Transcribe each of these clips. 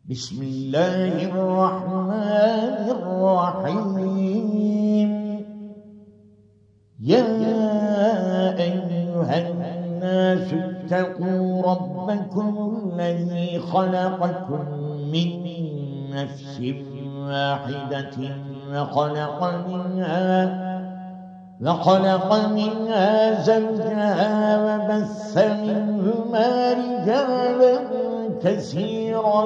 بسم الله الرحمن الرحيم. يا أيها الناس اتقوا ربكم الذي خلقكم من نفس واحدة وخلق منها زوجها وبث منهما رجالا كثيرا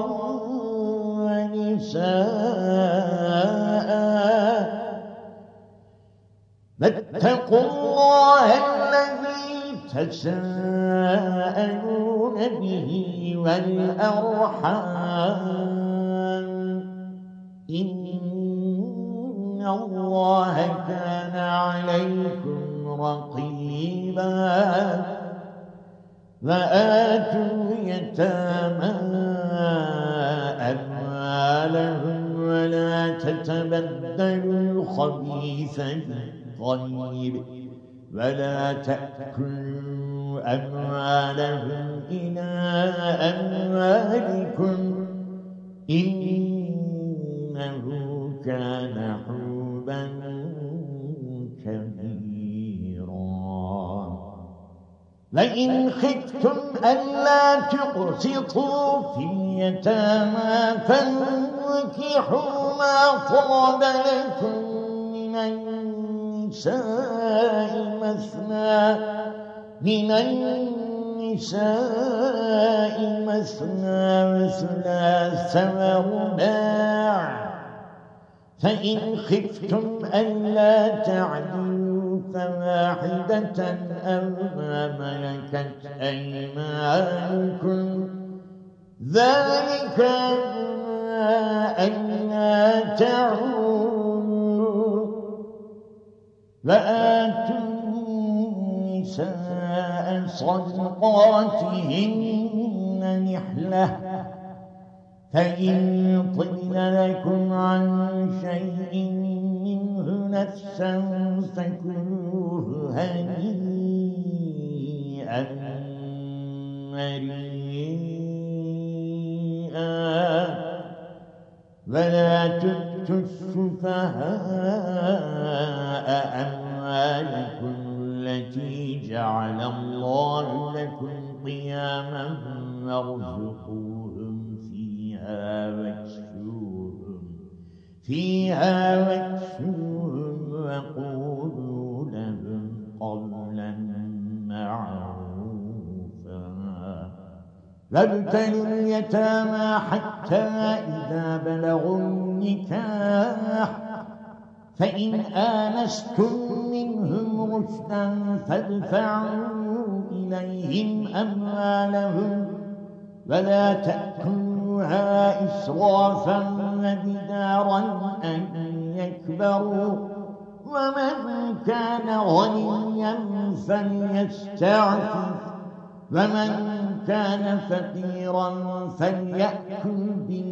ونساء. فاتقوا الله الذي تساءلون به والأرحام إن الله كان عليكم رقيبا. وآتوا اليتامى أموالهم ولا تتبدلوا الخبيث بالطيب ولا تأكلوا أموالهم إلى أموالكم إنه كان حوبا كبيرا. وإن خفتم ألا تقسطوا في اليتامى فانكحوا ما طاب لكم من النساء مثنى وثلاث ورباع. فإن خفتم ألا تعدلوا فواحدة أو ما ملكت أيمانكم ذلك ألا تعولوا. وآتوا النساء صدقاتهن نحلة فإن طبن لكم عن شيء منه نفسا فكلوه هنيئا مريئا. ولا تؤتوا السفهاء أموالكم التي جعل الله لكم قياما وارزقوهم فيها واكسوهم وقولوا لهم قولا معروفا. وابتلوا اليتامى حتى إذا بلغوا النكاح فإن آنستم منهم رشدا فادفعوا إليهم أموالهم ولا تأكلوها إسرافا وبدارا أن يكبروا. ومن كان غنيا فليستعفف ومن كان فقيرا فليأكل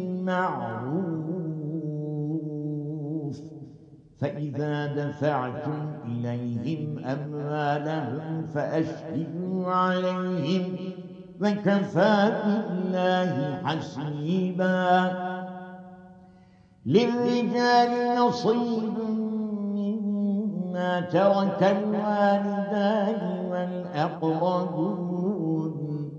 بالمعروف. فإذا دفعتم إليهم أموالهم فأشهدوا عليهم وكفى بالله حسيبا. للرجال نصيب مما ترك الوالدان والأقربون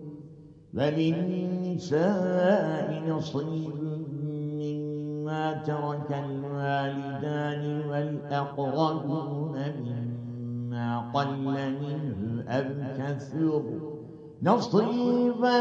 وللنساء نصيب مما ترك الوالدان والأقربون مما قل منه أو كثر نصيبا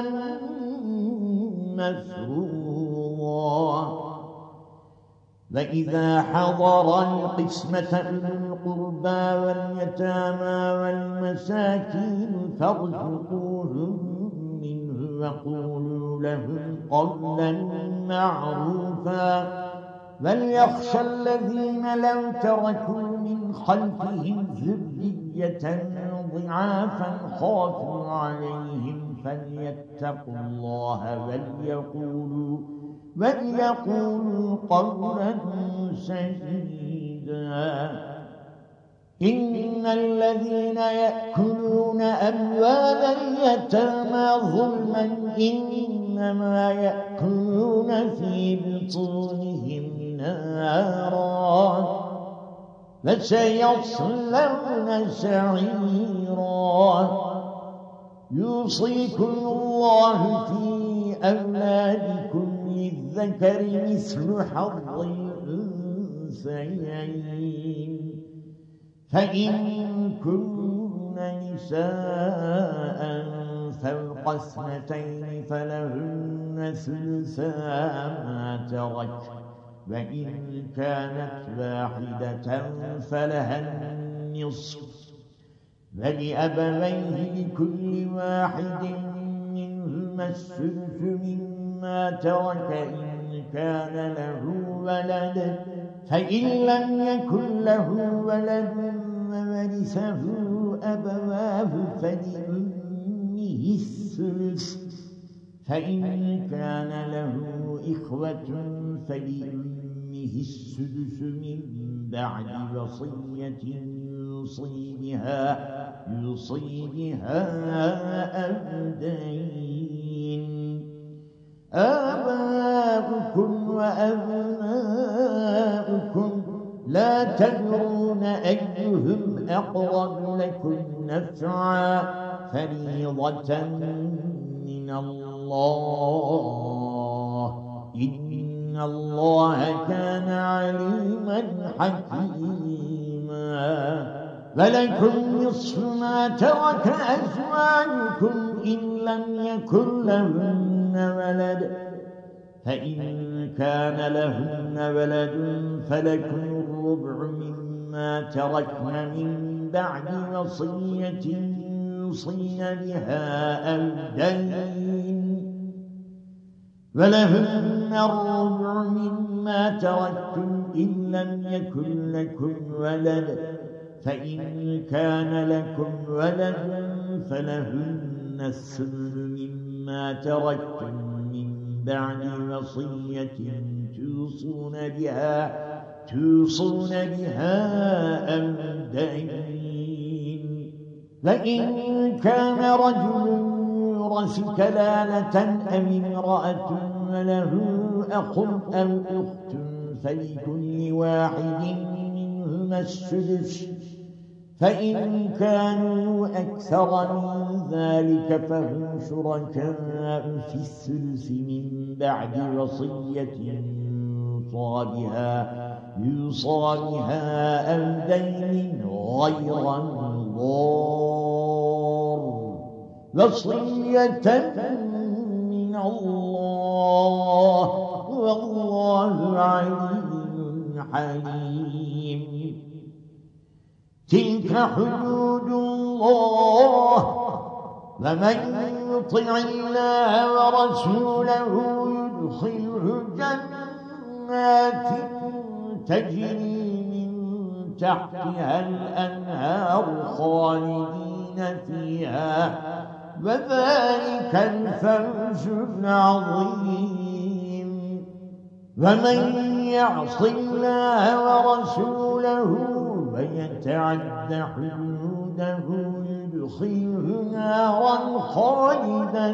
مفروضا. وإذا حضر القسمة أولو القربى واليتامى والمساكين فارزقوهم منه وقولوا لهم قولا معروفا. وليخشى الذين لو تركوا من خلفهم ذرية ضعافا خافوا عليهم فليتقوا الله وليقولوا قولا سديدا. إن الذين يأكلون أموال اليتامى ظلما إنما يأكلون في فسيصلون سعيرا. يوصيكم الله في أولادكم للذكر مثل حظ الأنثيين، فإن كن نساء فوق 2 فلهن ثلثا ما ترك، وإن كانت واحدة فلها النصف، ولأبويه لكل واحد منهما السدس مما ترك إن كان له ولد، فإن لم يكن له ولد وورثه أبواه فلأمه الثلث، فإن كان له إخوة فلأمه السدس من بعد وصية يوصي بها أو دين. آباؤكم وأبناؤكم لا تدرون أيهم أقرب لكم نفعا، فريضة من الله، إن الله كان عليما حكيما. ولكم نصف ما ترك أزواجكم إن لم يكن لهن ولد، فإن كان لهن ولد فلكم الربع مما تركن من بعد وصية يوصين بها أو دين، ولهن الربع مما تركتم إن لم يكن لكم ولد، فإن كان لكم ولد فلهن الثمن مما تركتم من بعد وصية توصون بها أو دين. وإن كان رجل يورث كلالة أو امرأة وله أخ أو أخت فلكل واحد منهما السدس، فإن كانوا أكثر من ذلك فهم شركاء في الثلث من بعد وصية يوصى بها أو دين غير مضار، وصية من الله، والله عليم حليم. تلك حدود الله، ومن يطع الله ورسوله يدخله جنات تجري من تحتها الأنهار خالدين فيها، وذلك الفوز العظيم. ومن يعص الله ورسوله ويتعد حدوده يدخله نارا خالدا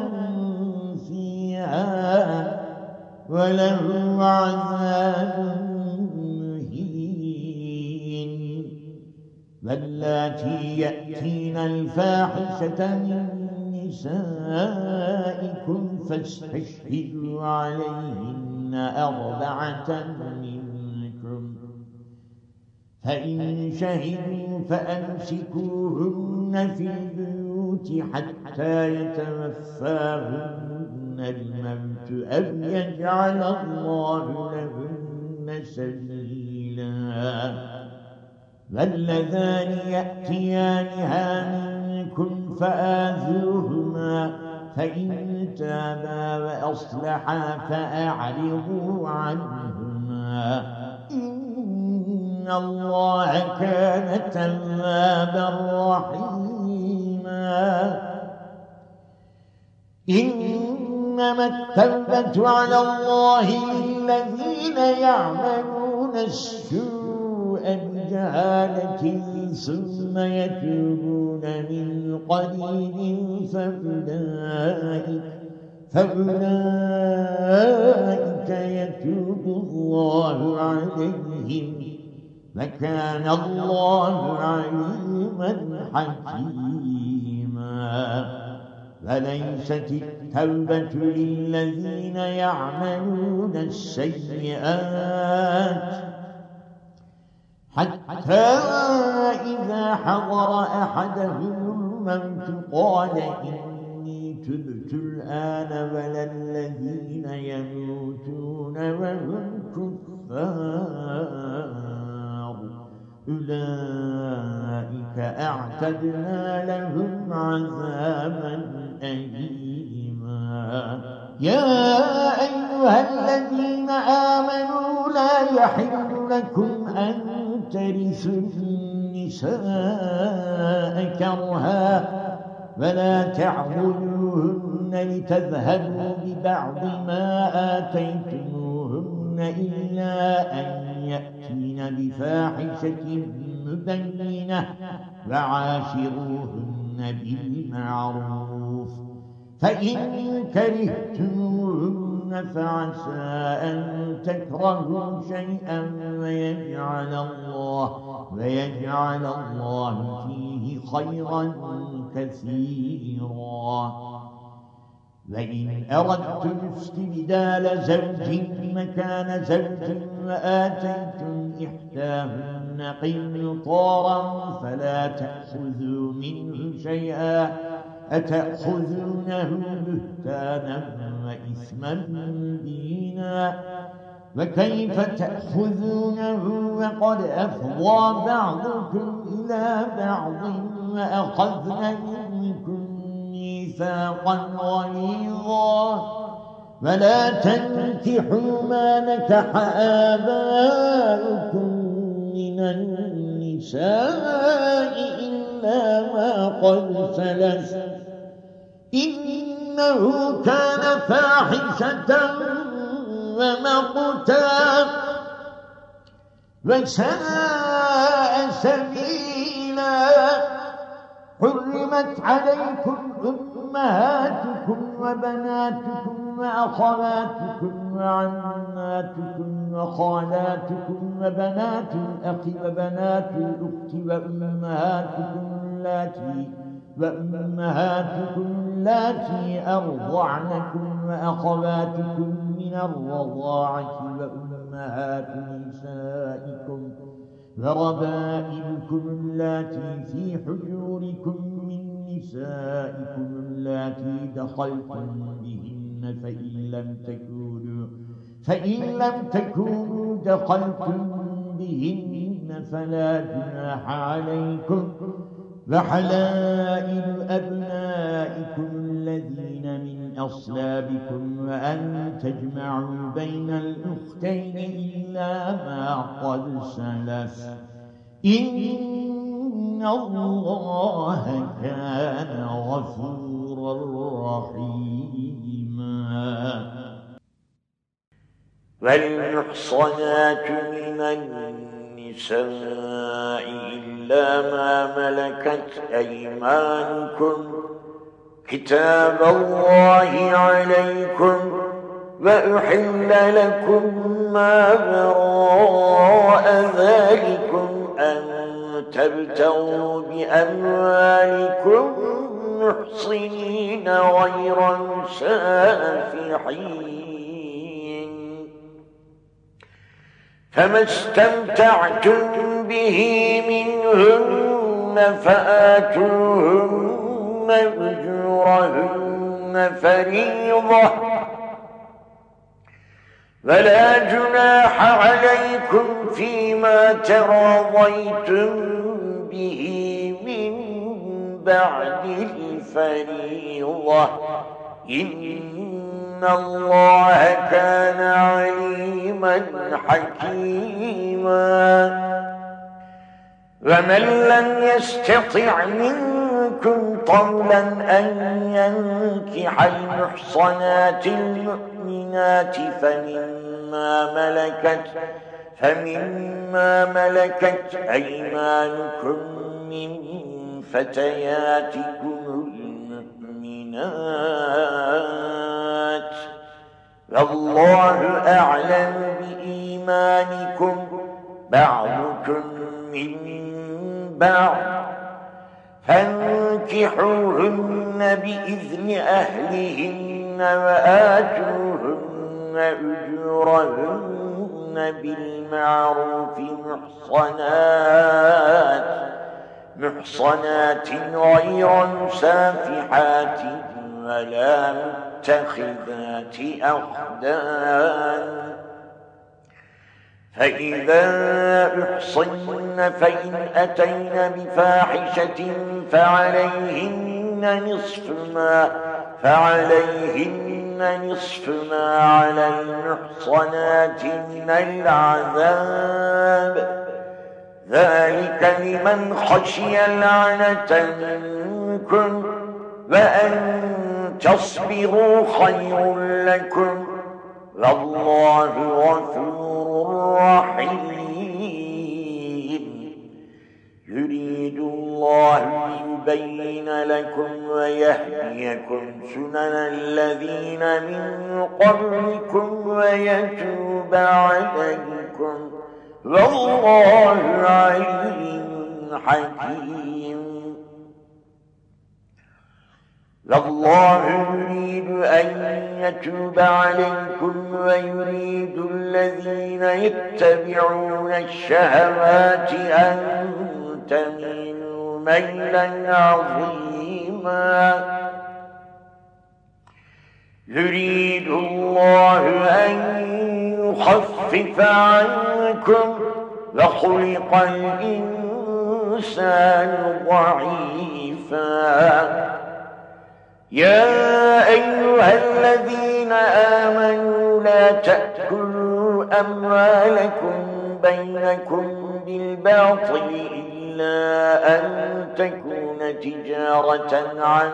فيها وله عذاب مهين. واللاتي يأتين الفاحشة من نسائكم فاستشهدوا عليهن 4 منكم، فإن شهدوا فأمسكوهن في البيوت حتى يتوفاهن الموت أو يجعل الله لهن سبيلا. واللذان يأتيانها منكم فآذوهما، فإن تابا وأصلحا فأعرضوا عنهما، إن الله كان توابا رحيما. إنما التوبة على الله للذين يعملون السوء بجهالة ثم يتوبون من قريب فأولئك يتوب الله عليهم، وكان الله عليما حكيما. وليست التوبة للذين يعملون السيئات حتى إذا حضر أحدهم الموت قال إني تبت الآن ولا الذين يموتون وهم كفار أولئك أعتدنا لهم عذابا أليما. يا أيها الذين آمنوا لا يحل لكم أن ترثوا النساء كرها ولا تعبدوهن لتذهبوا ببعض ما آتيتموهن إلا أن يأتين بفاحشة مبينة وعاشروهن بالمعروف فإن كرهتموهن فعسى أن تكرهوا شيئا ويجعل الله فيه خيرا كثيرا. وإن أردتم استبدال زوج مكان زوج وآتيتم إحداهن قنطارا فلا تأخذوا منه شيئا أتأخذونه بهتانا وإثما مبينا. وكيف تأخذونه وقد أفضى بعضكم إلى بعض وأخذن منكم ميثاقا غليظا. ولا تنكحوا ما نكح آباؤكم من النساء إلا ما قد سلف إنه كان فاحشة ومقتا وساء سبيلا. حرمت عليكم أمهاتكم وبناتكم وأخواتكم وعماتكم وخالاتكم وبنات الأخ وبنات الأخت وأمهاتكم اللاتي أرضعنكم وأخواتكم من الرضاعة وأمهات نسائكم وربائبكم اللاتي في حجوركم من نسائكم اللاتي دخلتم بهن فإن لم تكونوا دخلتم بهن فلا جناح عليكم. وحلائل أبنائكم الذين من أصلابكم وأن تجمعوا بين الأختين إلا ما قد سلف إن الله كان غفورا رحيما. والمحصنات من النساء إلا ما ملكت أيمانكم كتاب الله عليكم وأحل لكم ما وراء ذلكم أن تبتغوا بأموالكم محصنين غير مسافحين. فما استمتعتم به منهن فآتوهن أجورهن فريضة ولا جناح عليكم فيما تراضيتم به من بعد الفريضة إن الله كان عليما حكيما. ومن لم يستطع منكم طولا أن ينكح المحصنات المؤمنات فمما ملكت أيمانكم من فتياتكم المؤمنات والله أعلم بإيمانكم بعضكم فعلتم من بعد فانكحوهن بإذن أهلهن وآتوهن أجورهن بالمعروف محصنات غير مسافحات ولا متخذات أخدان فإذا أحصن فإن أتين بفاحشة فعليهن نصف ما على المحصنات من العذاب ذلك لمن خشي العنة منكم وأن تصبروا خير لكم والله غفور رحيم يريد الله ليبين لكم ويهديكم سنن الذين من قبلكم ويتوب عليكم والله عليم حكيم والله يريد أن يتوب عليكم ويريد الذين يتبعون الشهوات أن تميلوا ميلا عظيما يريد الله أن يخفف عنكم وخلق الإنسان ضعيفا يا أيها الذين آمنوا لا تأكلوا أموالكم بينكم بالباطل إلا أن تكون تجارة عن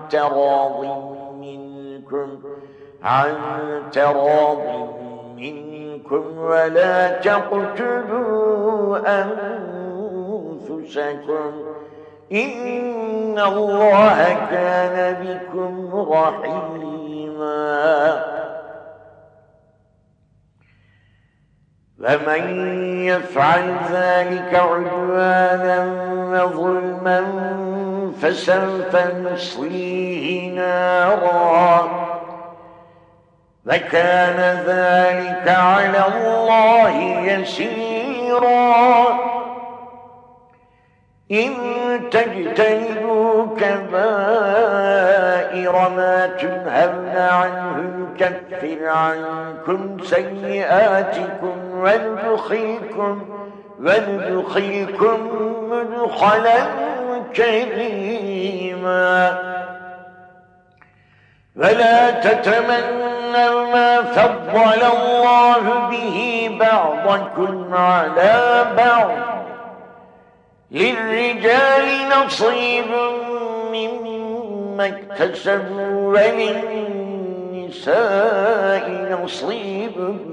تراض منكم ولا تقتلوا أنفسكم إن الله كان بكم رحيما ومن يفعل ذلك عدوانا وظلما فسوف نصليه نارا وكان ذلك على الله يسيرا إن تجتنبوا كبائر ما تنهون عنه نكفر عنكم سيئاتكم وندخلكم مدخلا كريما ولا تتمنوا ما فضل الله به بعضكم على بعض للرجال نصيب مما اكتسبوا وللنساء نصيب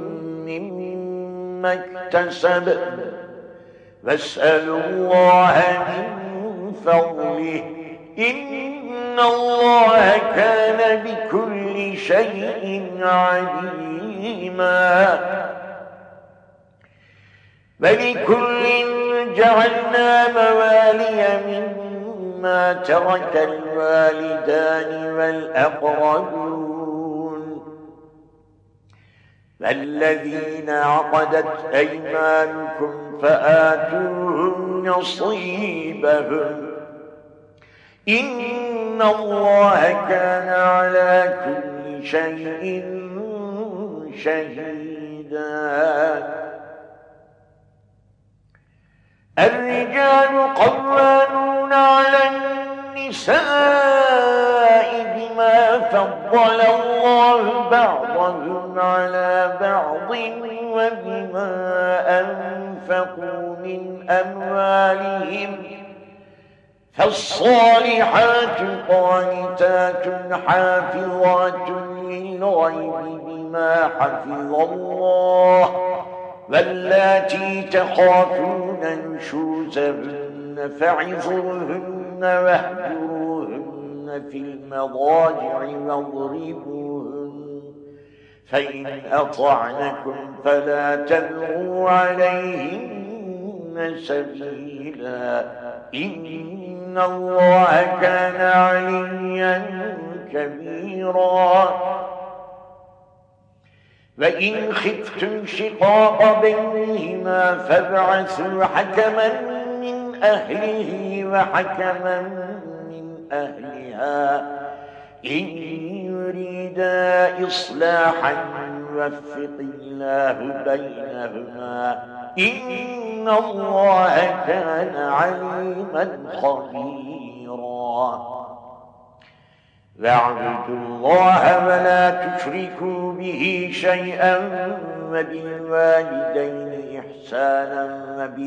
مما اكتسب واسألوا الله من فضله إن الله كان بكل شيء عليما ولكل جعلنا موالي مما ترك الوالدان والأقربون والذين عقدت أيمانكم فآتوهم نصيبهم إن الله كان على كل شيء شهيدا الرجال قوامون على النساء بما فضل الله بعضهم على بعض وبما أنفقوا من أموالهم فالصالحات قانتات حافظات للغيب بما حفظ الله واللاتي تخافون نشوزهن فعظوهن واهجروهن في المضاجع واضربوهن فإن أطعنكم فلا تبغوا عليهن سبيلا إن الله كان عليا كبيرا وإن خفتم شقاق بينهما فابعثوا حكما من أهله وحكما من أهلها إن يريدا إصلاحا يوفق الله بينهما إن الله كان عليما خبيرا واعبدوا الله ولا تشركوا به شيئا وبالوالدين إحسانا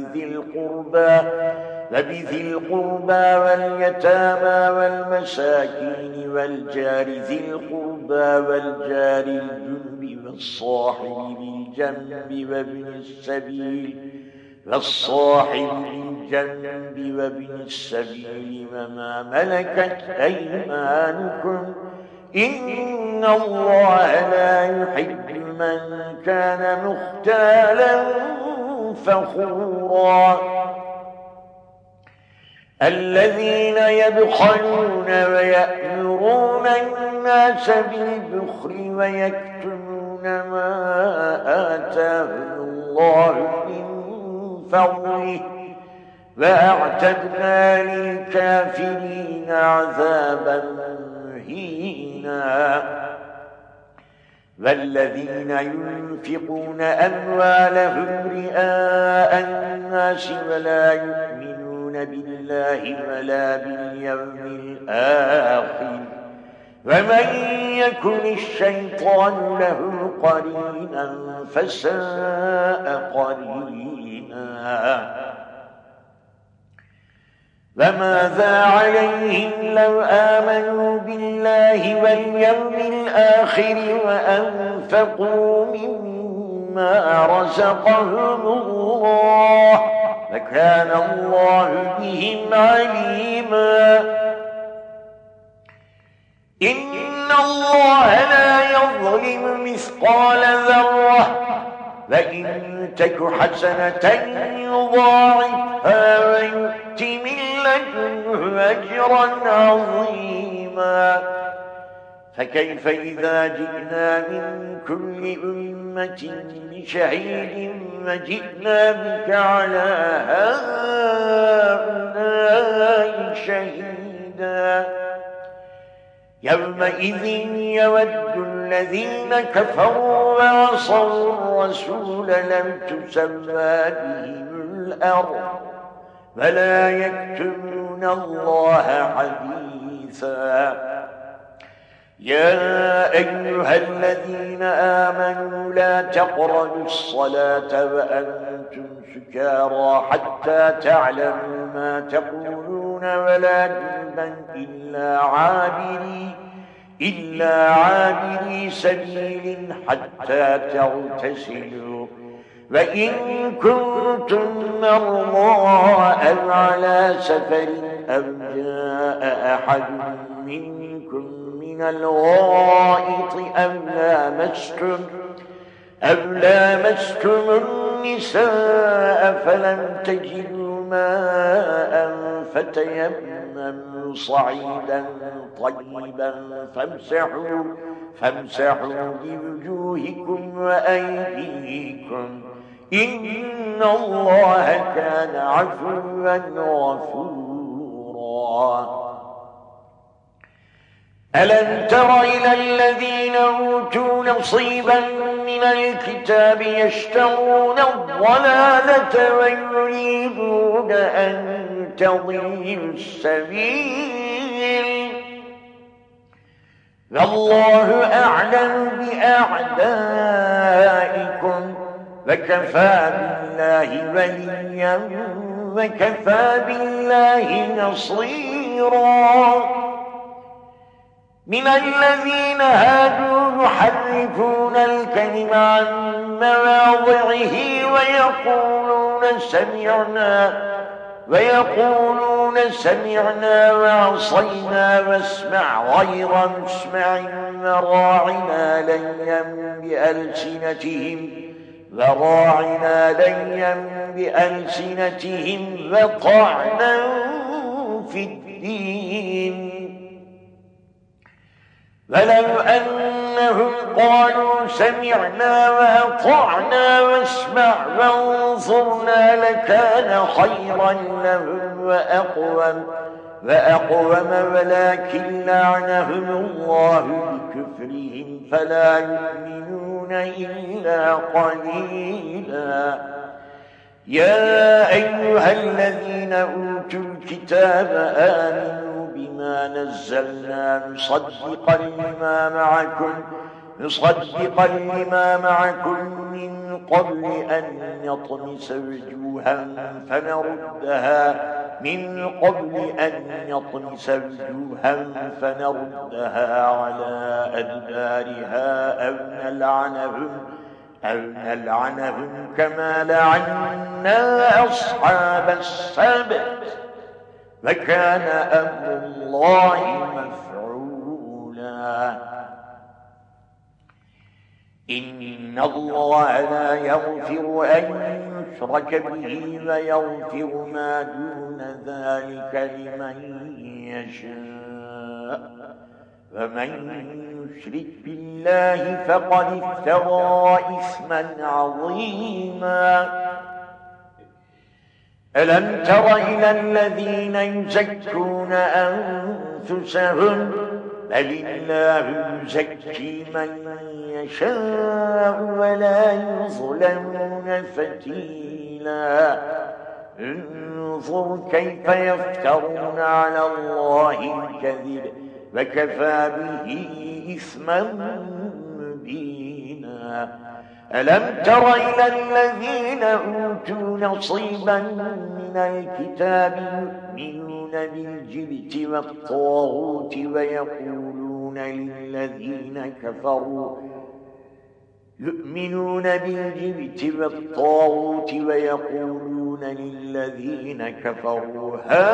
وبذي القربى واليتامى والمساكين والجار ذي القربى والجار الجنب والصاحب بالجنب وابن السبيل وما ملكت أيمانكم إن الله لا يحب من كان مختالا فخورا الذين يبخلون ويأمرون الناس بالبخل ويكتمون ما آتاهم الله من فضله وأعتدنا للكافرين عذابا مهينا والذين ينفقون أموالهم رئاء الناس ولا يؤمنون بالله ولا باليوم الآخر ومن يكن الشيطان له قرينا فساء قرينا فماذا عليهم لو آمنوا بالله واليوم الآخر وأنفقوا مما رزقهم الله وكان الله بهم عليما إن الله لا يظلم مثقال ذرة وإن تك حسنة يضاعفها ويؤت من لدنه أجرا عظيما فكيف إذا جئنا من كل أمة بشهيد وجئنا بك على هؤلاء شهيدا يومئذ يود الذين كفروا وعصوا الرسول لم تسوى بهم الأرض ولا يكتمون الله حديثا يا أيها الذين آمنوا لا تقربوا الصلاة وأنتم سكارى حتى تعلموا ما تقولون ولا جنبا إلا عابري سبيل حتى تغتسلوا وإن كنتم مرضى أو على سفر أو جاء أحد منكم من الغائط أو لامستم النساء فلم تجدوا ماء فتيمموا صعيدا طيبا فامسحوا بوجوهكم وأيديكم إن الله كان عفوا غفورا ألم تر إلى الذين أوتوا نصيبا من الكتاب يشترون الضلالة ويريدون أن تضلوا السبيل والله أعلم بأعدائكم وكفى بالله وليا وكفى بالله نصيرا من الذين هادوا يحرفون الكلم عن مواضعه ويقولون سمعنا وعصينا واسمع غير مسمع وراعنا ليا بألسنتهم وراعنا ليا بألسنتهم وطعنا في الدين. ولو أنهم قالوا سمعنا وأطعنا واسمع وانظرنا لكان خيرا لهم وأقوم ولكن لعنهم الله بكفرهم فلا يؤمنون إلا قليلا. يا أيها الذين أوتوا الكتاب آمنوا بما نزلنا مصدقا لما معكم من قبل أن نطمس وجوها فنردها على أدبارها أو نلعنهم كما لعنا أصحاب السبت وكان أمر الله مفعولا. إن الله لا يغفر أن يشرك به ويغفر ما دون ذلك لمن يشاء ومن يشرك بالله فقد افترى إثما عظيما. ألم تر إلى الذين يزكون أنفسهم بل الله يزكي من يشاء ولا يظلمون فتيلا. انظر كيف يفترون على الله الكذب وكفى به إثما مبينا. ألم تر إلى الذين أوتوا نصيبا من الكتاب يؤمنون بالجبت والطاغوت ويقولون للذين كفروا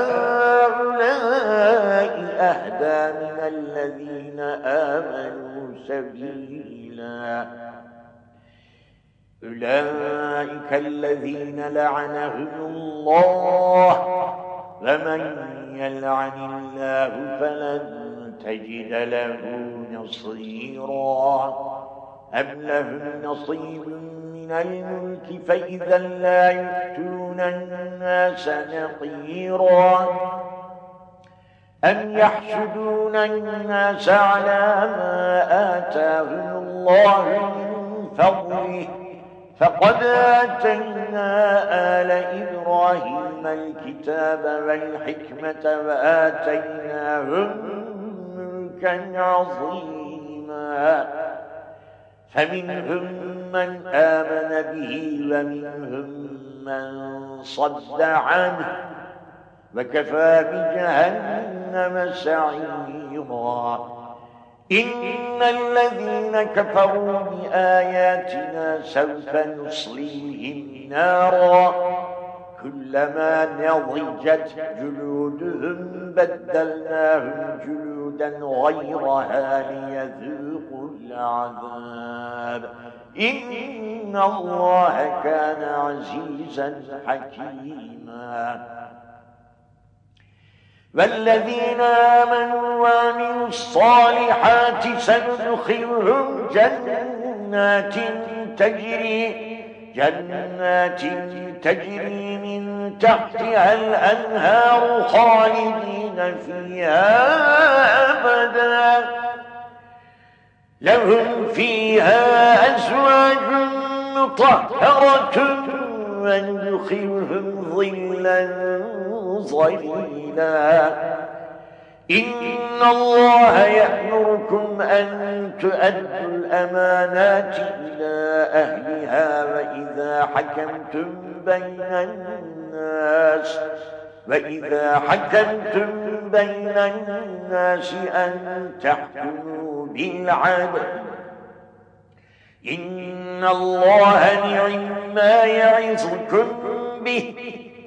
هؤلاء أهدى من الذين آمنوا سبيلا. أولئك الذين لعنهم الله ومن يلعن الله فلن تجد له نصيرا. أم لهم نصيب من الملك فإذا لا يؤتون الناس نقيرا. أم يحسدون الناس على ما آتاهم الله من فضله فقد آتينا آل إبراهيم الكتاب والحكمة وآتيناهم ملكا عظيما. فمنهم من آمن به ومنهم من صد عنه وكفى بجهنم سعيرا. إن الذين كفروا بآياتنا سوف نصليهم نارا كلما نضجت جلودهم بدلناهم جلودا غيرها ليذوقوا العذاب. إن الله كان عزيزا حكيما. والذين آمنوا وعملوا الصالحات سندخلهم جنات تجري من تحتها الأنهار خالدين فيها أبدا لهم فيها أزواج مطهرة وندخلهم ظلا ظليلا. إن الله يأمركم أن تؤدوا الأمانات إلى أهلها وإذا حكمتم بين الناس أن تحكموا بالعدل. إن الله نعم ما يعظكم به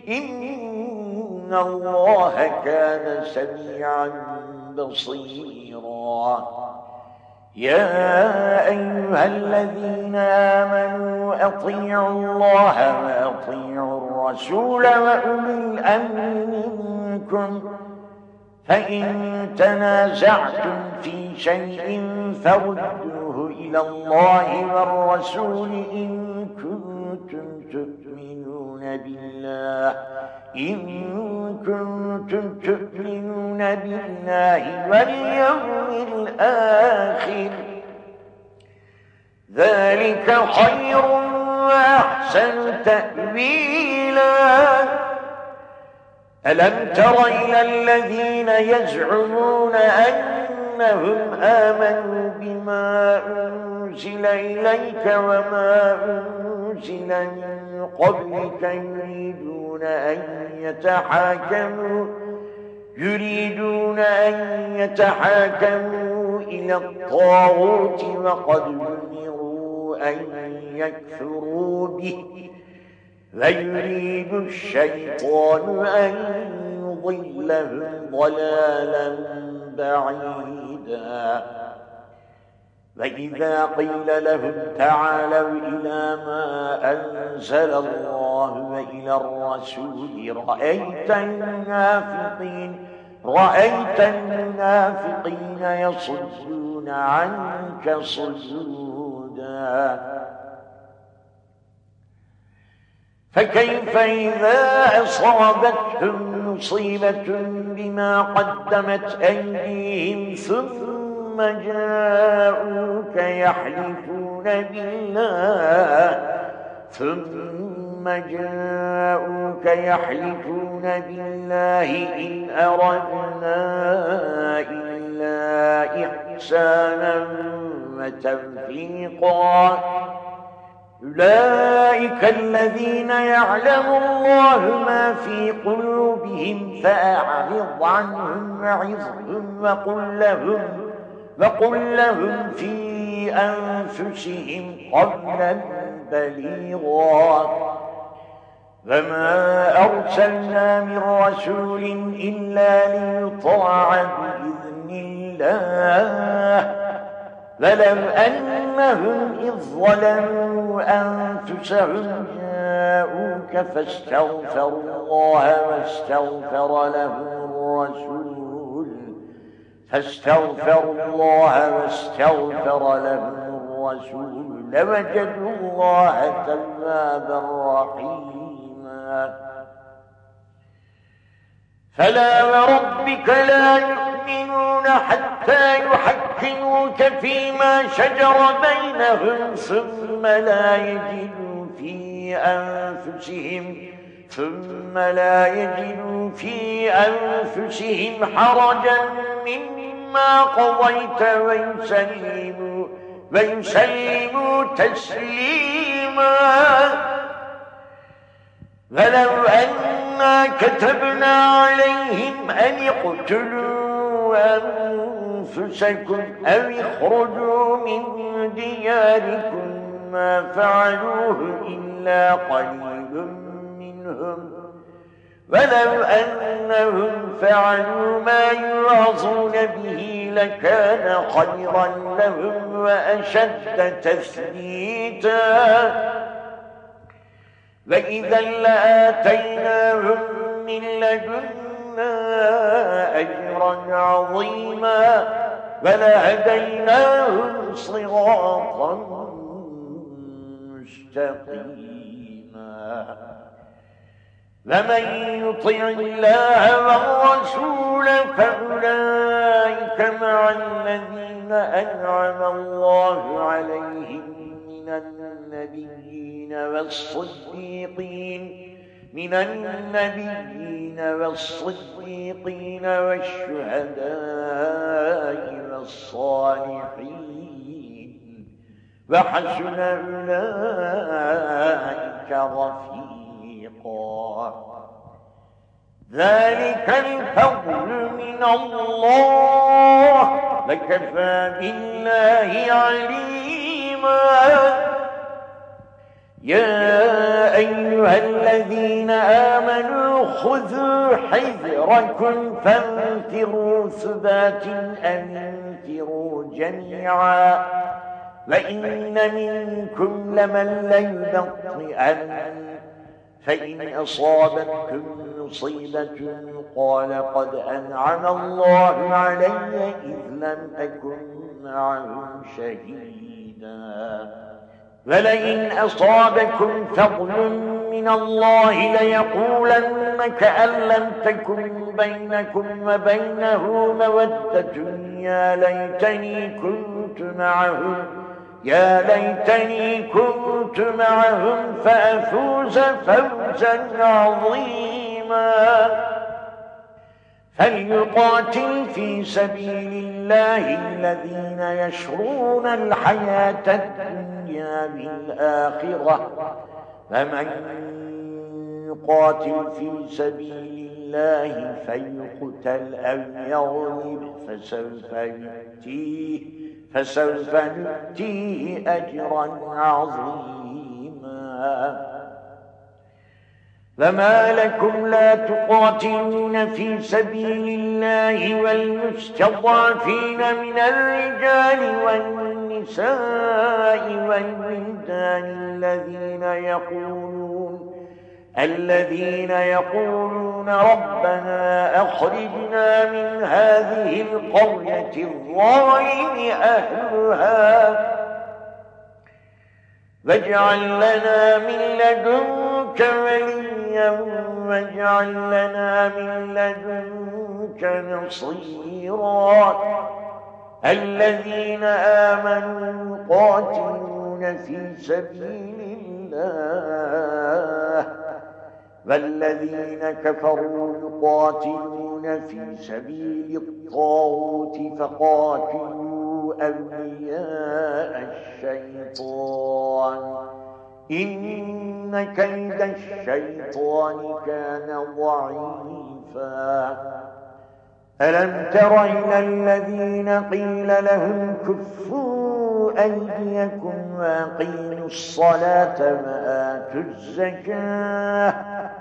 إن الله كان سميعا بصيرا. يا أيها الذين آمنوا أطيعوا الله وأطيعوا الرسول وأولي الأمر منكم فإن تنازعتم في شيء فردوه إلى الله والرسول إن كنتم تؤمنون بالله واليوم الآخر ذلك خير وأحسن تأويلا. ألم تر إلى الذين يزعمون أنهم آمنوا بما أنزل إليك وما أنزل من قبلك يريدون أن يتحاكموا إلى الطاغوت وقد أمروا أن يكفروا به ويريد الشيطان أن يضلهم ضلالا بعيدا. وإذا قيل لهم تعالوا إلى ما أنزل الله وإلى الرسول رأيت المنافقين يصدون عنك صدودا. فكيف إذا أصابتهم مصيبة بما قدمت أيديهم ثم جاءوك يحلفون بالله إن أردنا إلا إحسانا وتوفيقا أولئك الذين يعلم الله ما في قلوبهم فأعرض عنهم وعظهم وقل لهم في أنفسهم قولا بليغا. وما أرسلنا من رسول إلا ليطاع بإذن الله ولو أنهم إذ ظلموا أنفسهم جاءوك فاستغفروا الله واستغفر لهم الرسول لوجدوا الله توابا رحيما. فلا وربك لا يؤمنون حتى يحكموك فيما شجر بينهم ثم لا يجدوا في أنفسهم حرجا مما قضيت ويسلموا تسليما. ولو أنا كتبنا عليهم أن اقتلوا أنفسكم أو اخرجوا من دياركم ما فعلوه إلا قليل منهم ولو أنهم فعلوا ما يوعظون به لكان خيرا لهم وأشد تثبيتا. وإذا لآتيناهم من لدنا أجرا عظيما ولهديناهم صراطا مستقيما. ومن يطع الله والرسول فأولئك مع الذين أنعم الله عليهم من النبيين والصديقين والشهداء والصالحين وحسن أولئك رفيقا. ذلك الفضل من الله وكفى بالله عليما. يا أيها الذين آمنوا خذوا حذركم فانفروا ثبات أو ليكفروا جميعا وإن منكم لمن ليبطئن فإن أصابتكم مصيبة قال قد أنعم الله علي إذ لم أكن معهم شهيدا ولئن أصابكم فضل من الله ليقولن كأن لم تكن بينكم وبينه مودة يا ليتني كنت معهم فأفوز فوزا عظيما فليقاتل في سبيل الله الذين يشرون الحياة الدنيا بالآخرة فمن يقاتل في سبيل الله فيقتل أو يغلب فسوف نؤتيه أجرا عظيما فما لكم لا تقاتلون في سبيل الله والمستضعفين من الرجال والنساء والولدان الذين يقولون ربنا أخرجنا من هذه القرية الظالم أهلها واجعل لنا من لدنك وليا واجعل لنا من لدنك نصيرا الذين آمنوا يقاتلون في سبيل الله والذين كفروا يقاتلون في سبيل الطاغوت فقاتلوا أولياء الشيطان إن كيد الشيطان كان ضعيفا ألم تر إلى الذين قيل لهم كفوا أيديكم وأقيموا الصلاة وآتوا الزكاة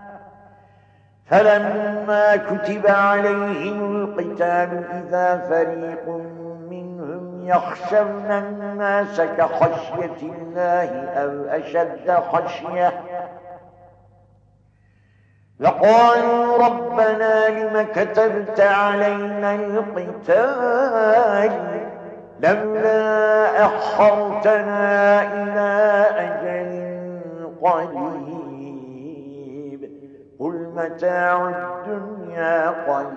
فلما كتب عليهم القتال إذا فريق منهم يخشون الناس كخشية الله أو أشد خشية فقالوا ربنا لم كتبت علينا القتال لولا أخرتنا إلى أجل قريب قل متاع الدنيا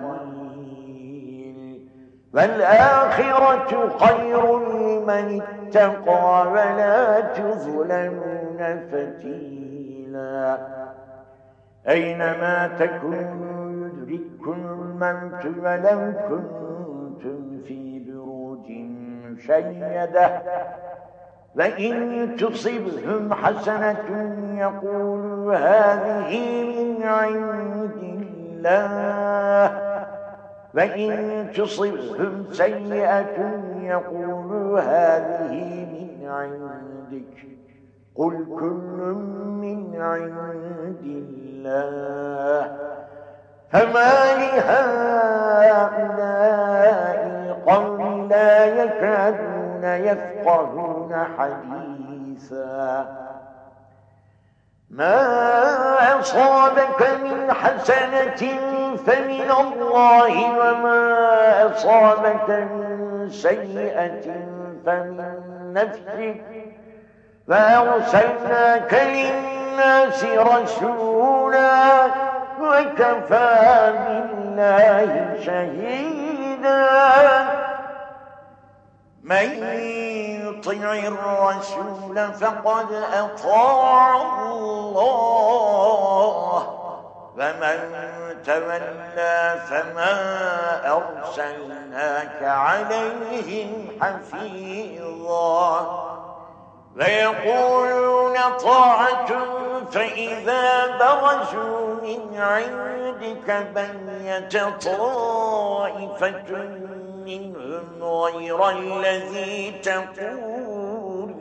قليل والآخرة خير لمن اتقى ولا تظلمون فتيلا أينما تكونوا يدرككم الموت ولو كنتم في بروج مشيدة وإن تصبهم حسنة يقولوا هذه من عند الله وإن تصبهم سيئة يقولوا هذه من عندك قل كل من عند الله فما لهؤلاء القوم لا يكادون يفقهون حديثا ما أصابك من حسنة فمن الله وما أصابك من سيئة فمن نفسك فأرسلناك للناس رسولا وكفى بالله شهيدا من يطع الرسول فقد أطاع الله ومن تولى فما أرسلناك عليهم حفيظا ويقولون طاعة فإذا برزوا من عندك بيت طائفة منهم غير الذي تقول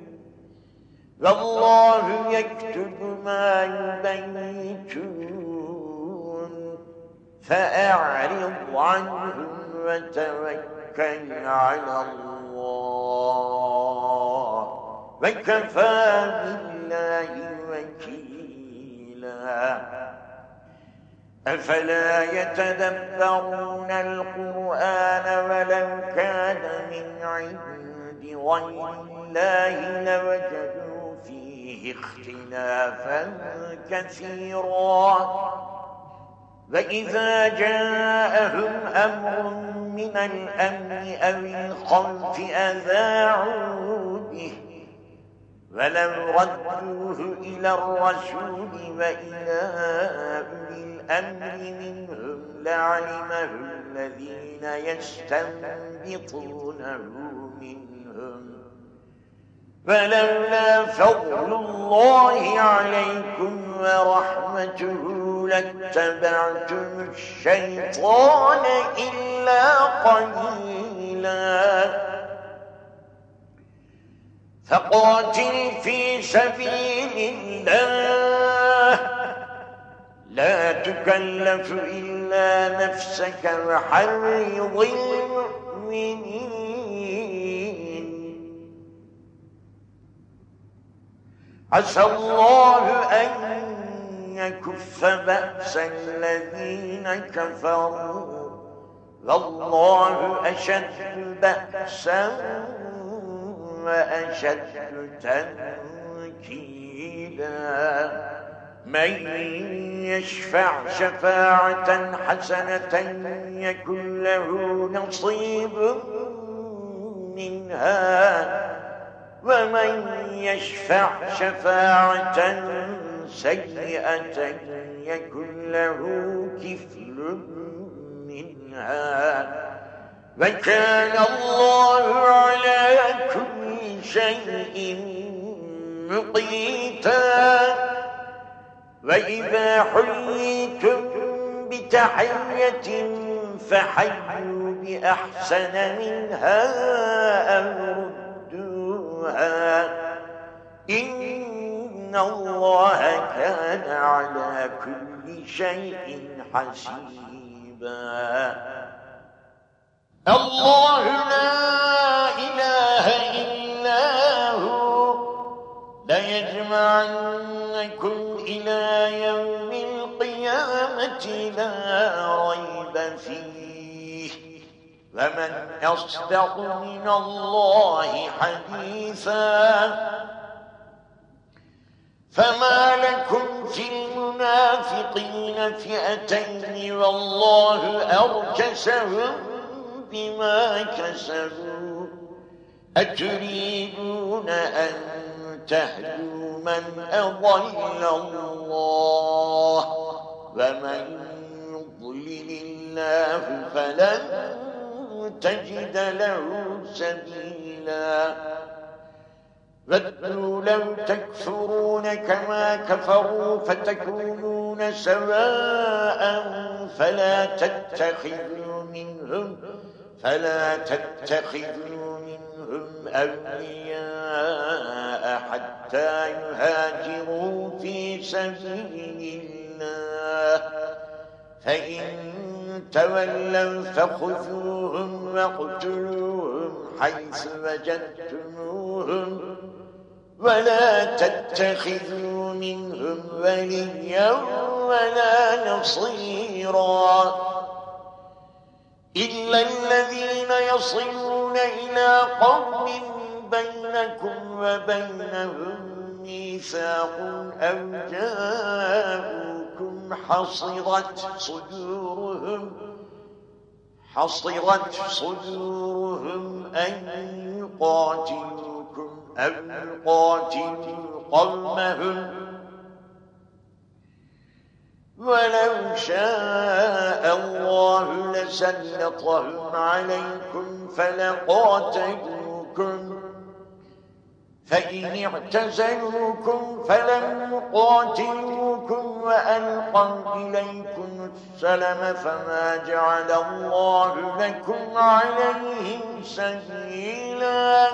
والله يكتب ما يبيتون فأعرض عنهم وتوكل توكل على الله وكفى بالله وكيلا أفلا يتدبرون القرآن ولو كان من عند غير الله لوجدوا فيه اختلافا كثيرا وإذا جاءهم أمر من الأمن أو الخوف أذاعوا به ولو ردوه إلى الرسول وإلى أولي الأمر منهم لعلمه الذين يستنبطونه منهم فلولا فضل الله عليكم ورحمته لاتبعتم الشيطان إلا قليلا فقاتل في سبيل الله لا تكلف إلا نفسك وحرض المؤمنين عسى الله أن يكف بأس الذين كفروا والله أشد بأسا وأشد تنكيلا من يشفع شفاعة حسنة يكن له نصيب منها ومن يشفع شفاعة سيئة يكن له كفل منها وكان الله على كل شيء مقيتا وإذا حييتم بتحية فحيوا بأحسن منها أو ردوها إن الله كان على كل شيء حسيبا الله لا إله إلا هو ليجمعنكم إلى يوم القيامة لا ريب فيه ومن أصدق من الله حديثا فما لكم في المنافقين فئتين والله أركسهم بما كسبوا أتريدون أن تهدوا من أضل الله ومن يضلل الله فلن تجد له سبيلا ودوا لو تكفرون كما كفروا فتكونون سواء فلا تتخذوا منهم أولياء حتى يهاجروا في سبيل الله فإن تولوا فخذوهم واقتلوهم حيث وجدتموهم ولا تتخذوا منهم وليا ولا نصيرا إلا الذين يصلون إلى قوم بينكم وبينهم ميثاق أو جاءوكم حصرت صدورهم أن يقاتلوكم أو يقاتلوا قومهم ولو شاء الله لسلطهم عليكم فلقاتلوكم فإن اعتزلوكم فلم يقاتلوكم وألقوا إليكم السلم فما جعل الله لكم عليهم سبيلا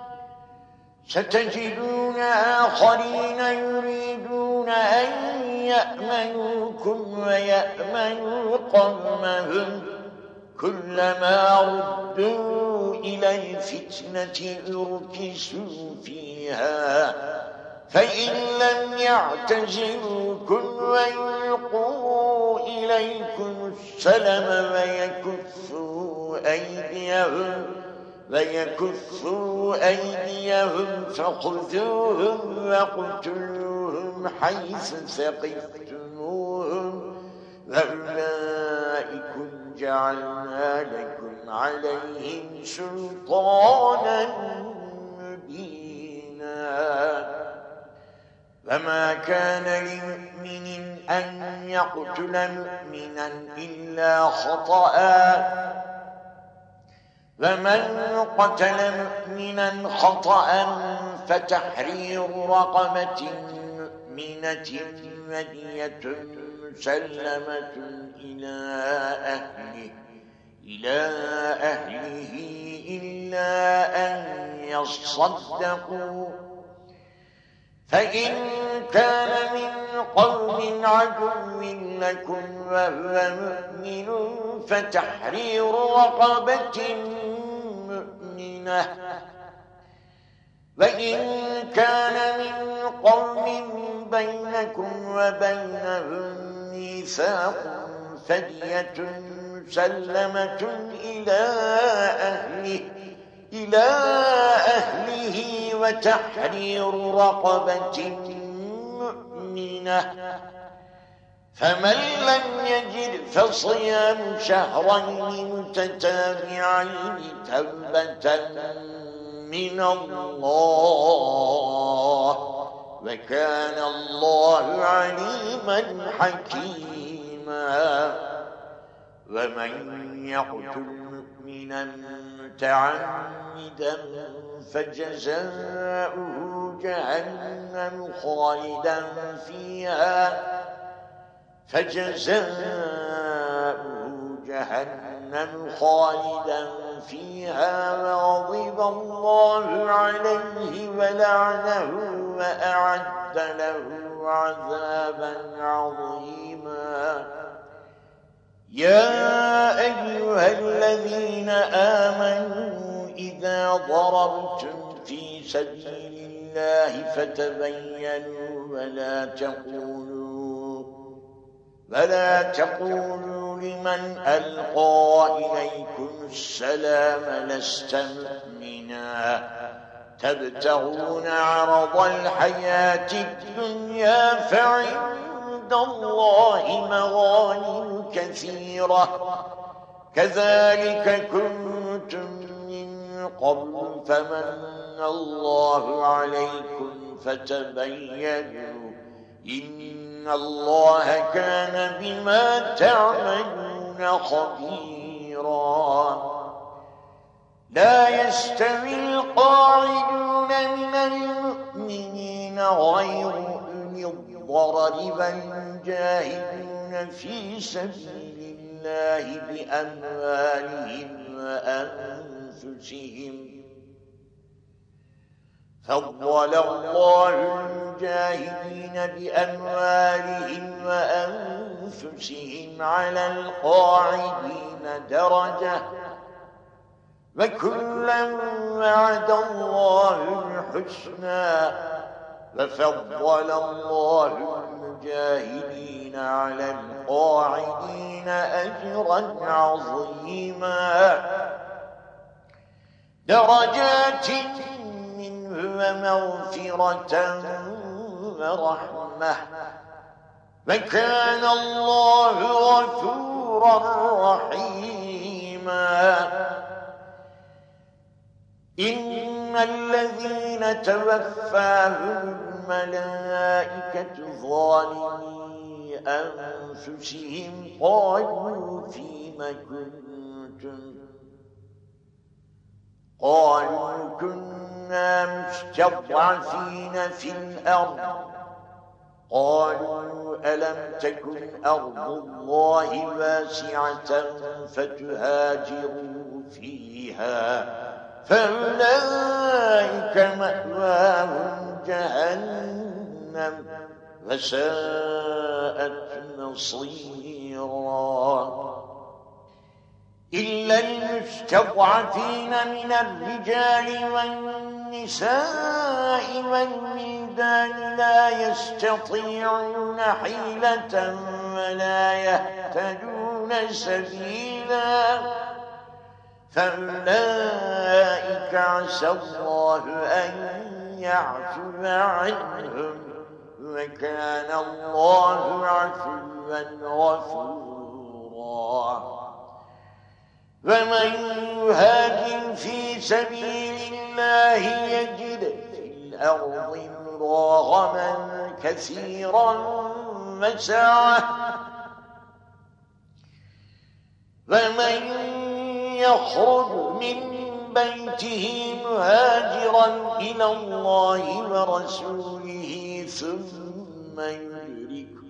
ستجدون آخرين يريدون أن يأمنوكم ويأمنوا قومهم كلما ردوا إلى الفتنة أركسوا فيها فإن لم يعتزلوكم ويلقوا إليكم السلم ويكفوا أيديهم فخذوهم واقتلوهم حيث ثقفتموهم وأولئكم جعلنا لكم عليهم سلطانا مبينا فما كان لمؤمن أن يقتل مؤمنا إلا خطأ فمن قتل مؤمنا خطأ فتحرير رقبة مؤمنة ودية مسلمة إلى أهله إلا أن يصدقوا فإن كان من قوم عدو لكم وهو مؤمن فتحرير رقبة مؤمنة وإن كان من قوم بينكم وبينهم ميثاق فدية مسلمة إلى أهله وتحرير رقبة مؤمنة فمن لم يجد فصيام شهرين متتابعين توبة من الله وكان الله عليما حكيما ومن يقتل مؤمنا متعمدا فجزاؤه جهنم خالدا فيها وغضب الله عليه ولعنه وأعد له عذابا عظيما يا أيها الذين آمنوا إذا ضربتم في سبيل الله فتبينوا ولا تقولوا لمن ألقى إليكم السلام لست مؤمنا تبتغون عرض الحياة الدنيا فعند الله مغانم كثيرة كذلك كنتم من قبل فمن الله عليكم فتبينوا إن الله كان بما تعملون خبيرا لا يستوي القاعدون من المؤمنين غير أولي الضرر والمجاهدون في سبيل الله بأموالهم وأنفسهم فضل الله المجاهدين بأموالهم وأنفسهم على القاعدين درجة وكلا وعد الله الحسنى ففضل الله المجاهدين على القاعدين أجرا عظيما درجات ومغفرة ورحمة وكان الله غفورا رحيما إن الذين توفاهم الملائكة ظالمي أنفسهم قالوا فيم كنتم قالوا كنا مستضعفين في الأرض قالوا ألم تكن أرض الله واسعة فتهاجروا فيها فأولئك مأواهم جهنم وساءت مصيرا إلا المستضعفين من الرجال والنساء والولدان لا يستطيعون حيلة ولا يهتدون سبيلا فأولئك عسى الله أن يعفو عنهم وكان الله عفوا غفورا ومن يهاجر في سبيل الله يجد في الأرض مراغما كثيرا وسعة ومن يخرج من بيته مهاجرا إلى الله ورسوله ثم يدركه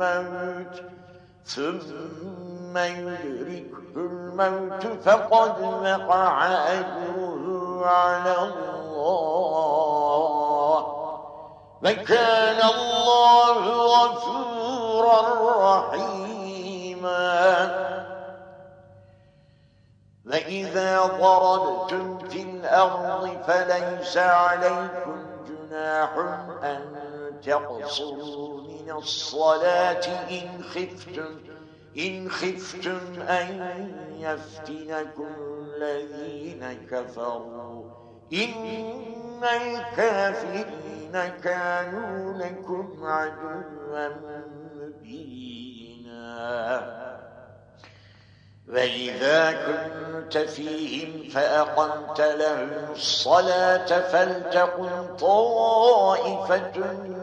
الموت فقد وقع أجره على الله وكان الله غفورا رحيما وإذا ضربتم في الأرض فليس عليكم جناح أن تقصروا من الصلاة إن خفتم أن يفتنكم الذين كفروا إن الكافرين كانوا لكم عدوا مبينا وإذا كنت فيهم فأقمت لهم الصلاة فلتقم طائفة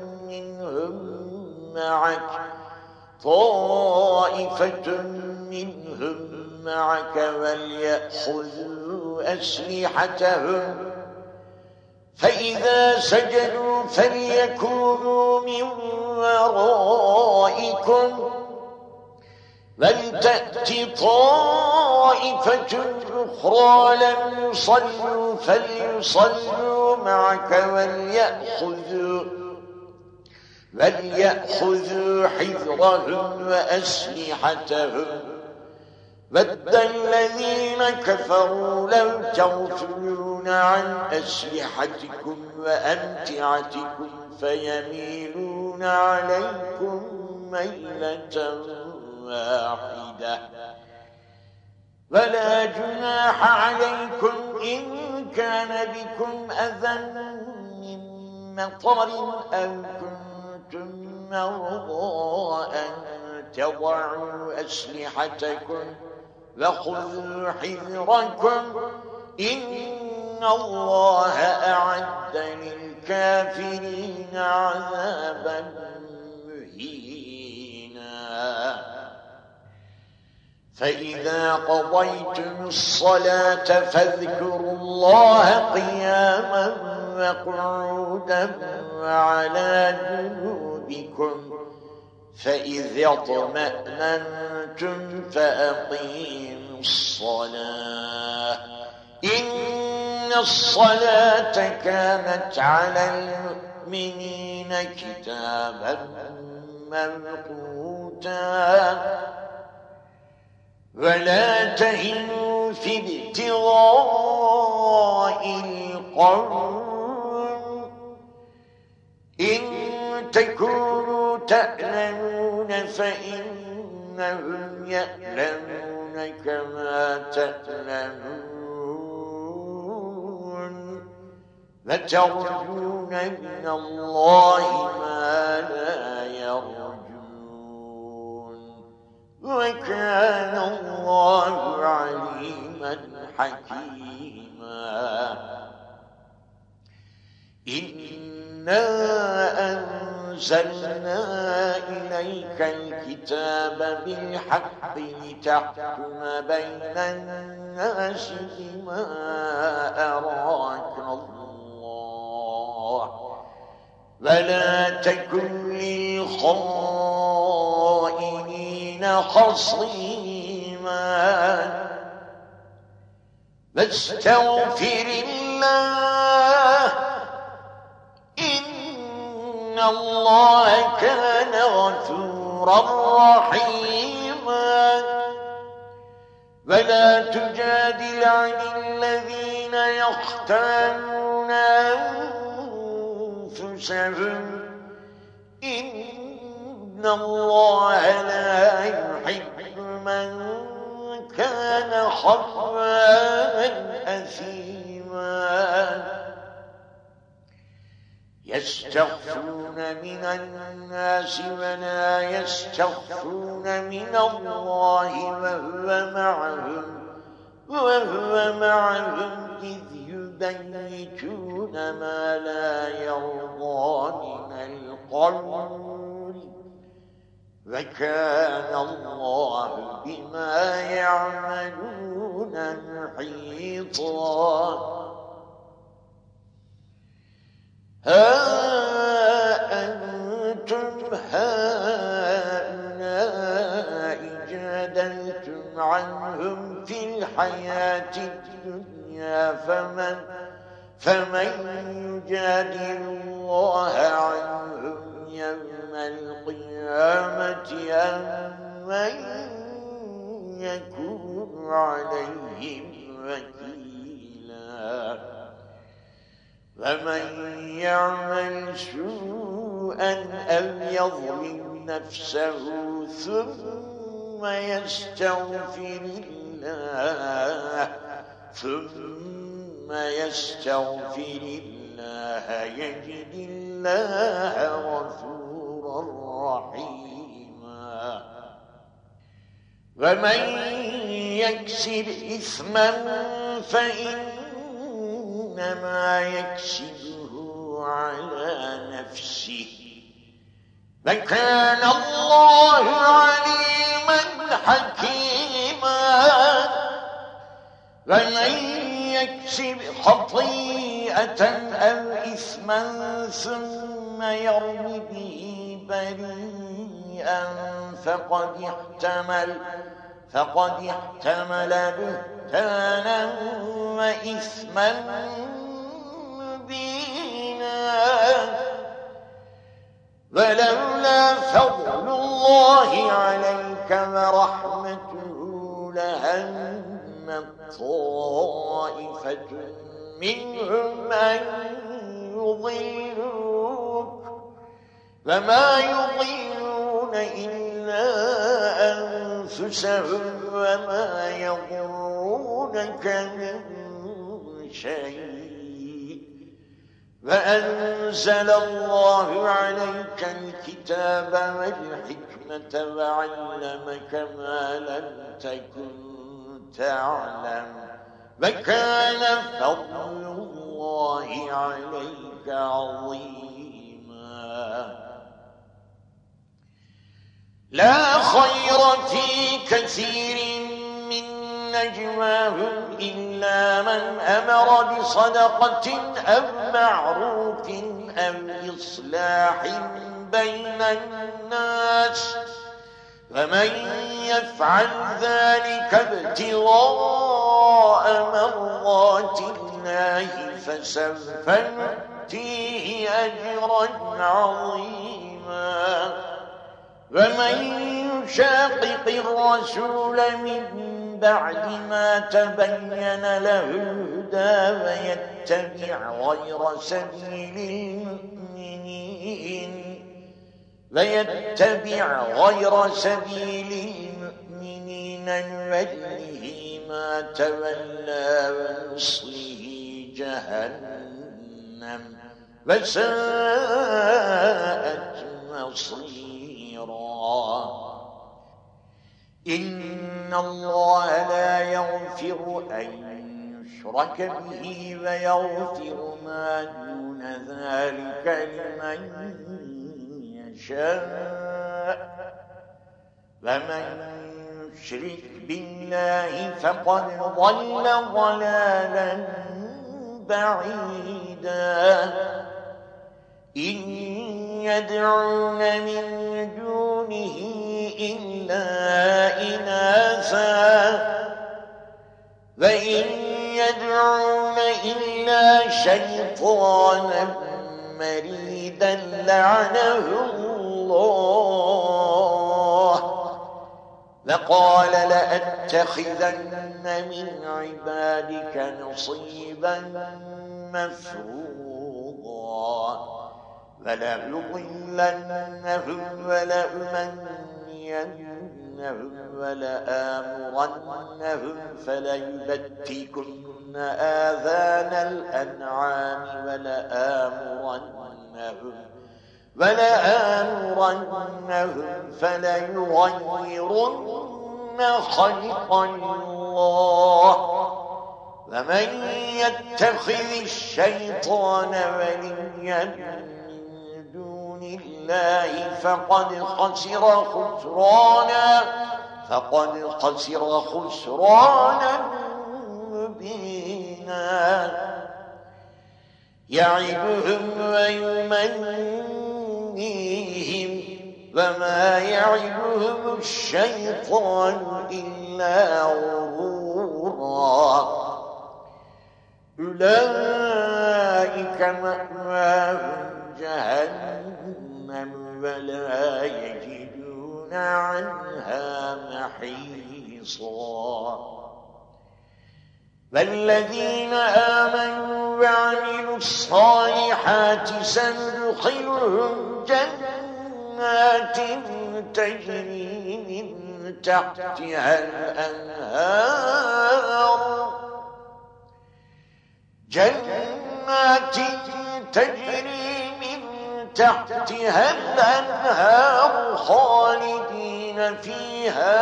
منهم معك وليأخذوا أسلحتهم فإذا سجدوا فليكونوا من ورائكم ولتأت طائفة أخرى لم يصلوا فليصلوا معك وليأخذوا حذرهم وأسلحتهم ود الذين كفروا لو تغفلون عن أسلحتكم وأمتعتكم فيميلون عليكم ميلة واحدة ولا جناح عليكم إن كان بكم أذى من مطر أو كنتم مرضى أن تضعوا أسلحتكم وخذوا حذركم إن الله أعد للكافرين عذابا مهينا فإذا قضيتم الصلاة فاذكروا الله قياما وقعودا وعلى جنوبكم فإذا اطمأننتم فأقيموا الصلاة إن الصلاة كانت على المؤمنين كتابا موقوتا ولا تهنوا في ابتغاء القوم إن تكونوا تألمون فإنهم يألمون كما تألمون وترجون من الله ما لا يرجون وكان الله عليما حكيما إنا أنزلنا إليك الكتاب بالحق لتحكم بين الناس بما أراك الله ولا تكن للخائنين خصيما واستغفر الله إن الله كان غفورا رحيما ولا تجادل عن الذين يختانون أنفسهم إن الله لا يحب من كان خوانا أثيما يستخفون من الناس ولا يستخفون من الله وهو معهم إذ يبيتون ما لا يرضى من القول وكان الله بما يعملون محيطا ها أنتم هؤلاء جادلتم عنهم في الحياة الدنيا فمن يجادل الله عنهم يوم القيامة أم من يكون عليهم وكيلا ومن يعمل سوءا أو يظلم نفسه ثم يستغفر الله يجد الله غفورا رحيما ومن يكسب إثما فإنما يكسبه على نفسه وكان الله عليما حكيما ومن يكسب خطيئة أو إثما ثم يرم به بريئا فقد احتمل بهتانا وإثما مبينا ولولا فضل الله عليك ورحمته لهمت طائفة منهم أن يضلوك وما يضلون إلا أنفسهم وما يضرونك من شيء وأنزل الله عليك الكتاب والحكمة وعلمك ما لم تكن تعلم وكان فضل الله عليك عظيما لا خير في كثير من نجواهم إلا من أمر بصدقة أو معروف أو إصلاح بين الناس ومن يفعل ذلك ابتغاء مرضات الله فسوف نؤتيه أجرا عظيما ومن يشاقق الرسول من بعد ما تبين له الهدى ويتبع غير سبيل المؤمنين نوله ما تولى ونصله جهنم وساءت مصيرا إن الله لا يغفر أن يشرك به ويغفر ما دون ذلك لمن يشاء ومن يشرك بالله فقد ضل ضلالا بعيدا إن يدعون من دونه إلا إناثا وإن يدعون إلا شيطانا مريدا لعنه الله فقال لأتخذن من عبادك نصيبا مفروضا فلأضلنهم ولأمنينهم ولآمرنهم فليبتكن آذان الأنعام ولآمرنهم فليغيرن خلق الله فمن يتخذ الشيطان وليا من دون الله فقد خسر خسرانا مبينا يعدهم ويمنيهم وما يعدهم الشيطان إلا غرورا أولئك مأواهم جهنم ولا يجدون عنها محيصا والذين آمنوا وعملوا الصالحات سندخلهم جنات تجري من تحتها الأنهار خالدين فيها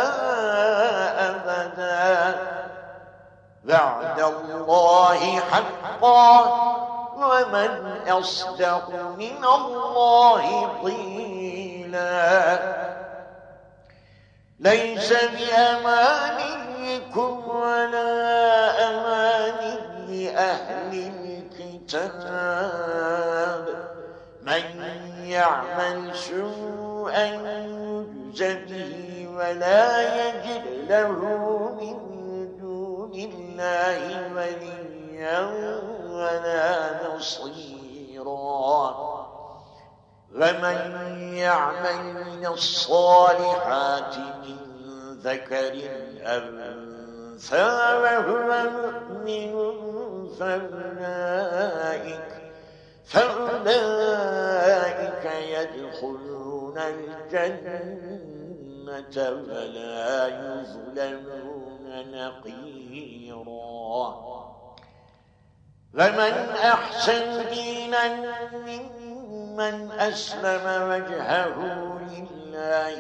أبدا بعد الله حقا ومن أصدق من الله قيلا ليس بأمانيكم ولا أماني أهل الكتاب من يعمل سوءا يجز به ولا يجد له من دون الله وليا ولا نصيرا ومن يعمل من الصالحات من ذكر أو أنثى وهو مؤمن فأولئك يدخلون الجنة ولا يظلمون نقيرا ومن أحسن دينا ممن أسلم وجهه لله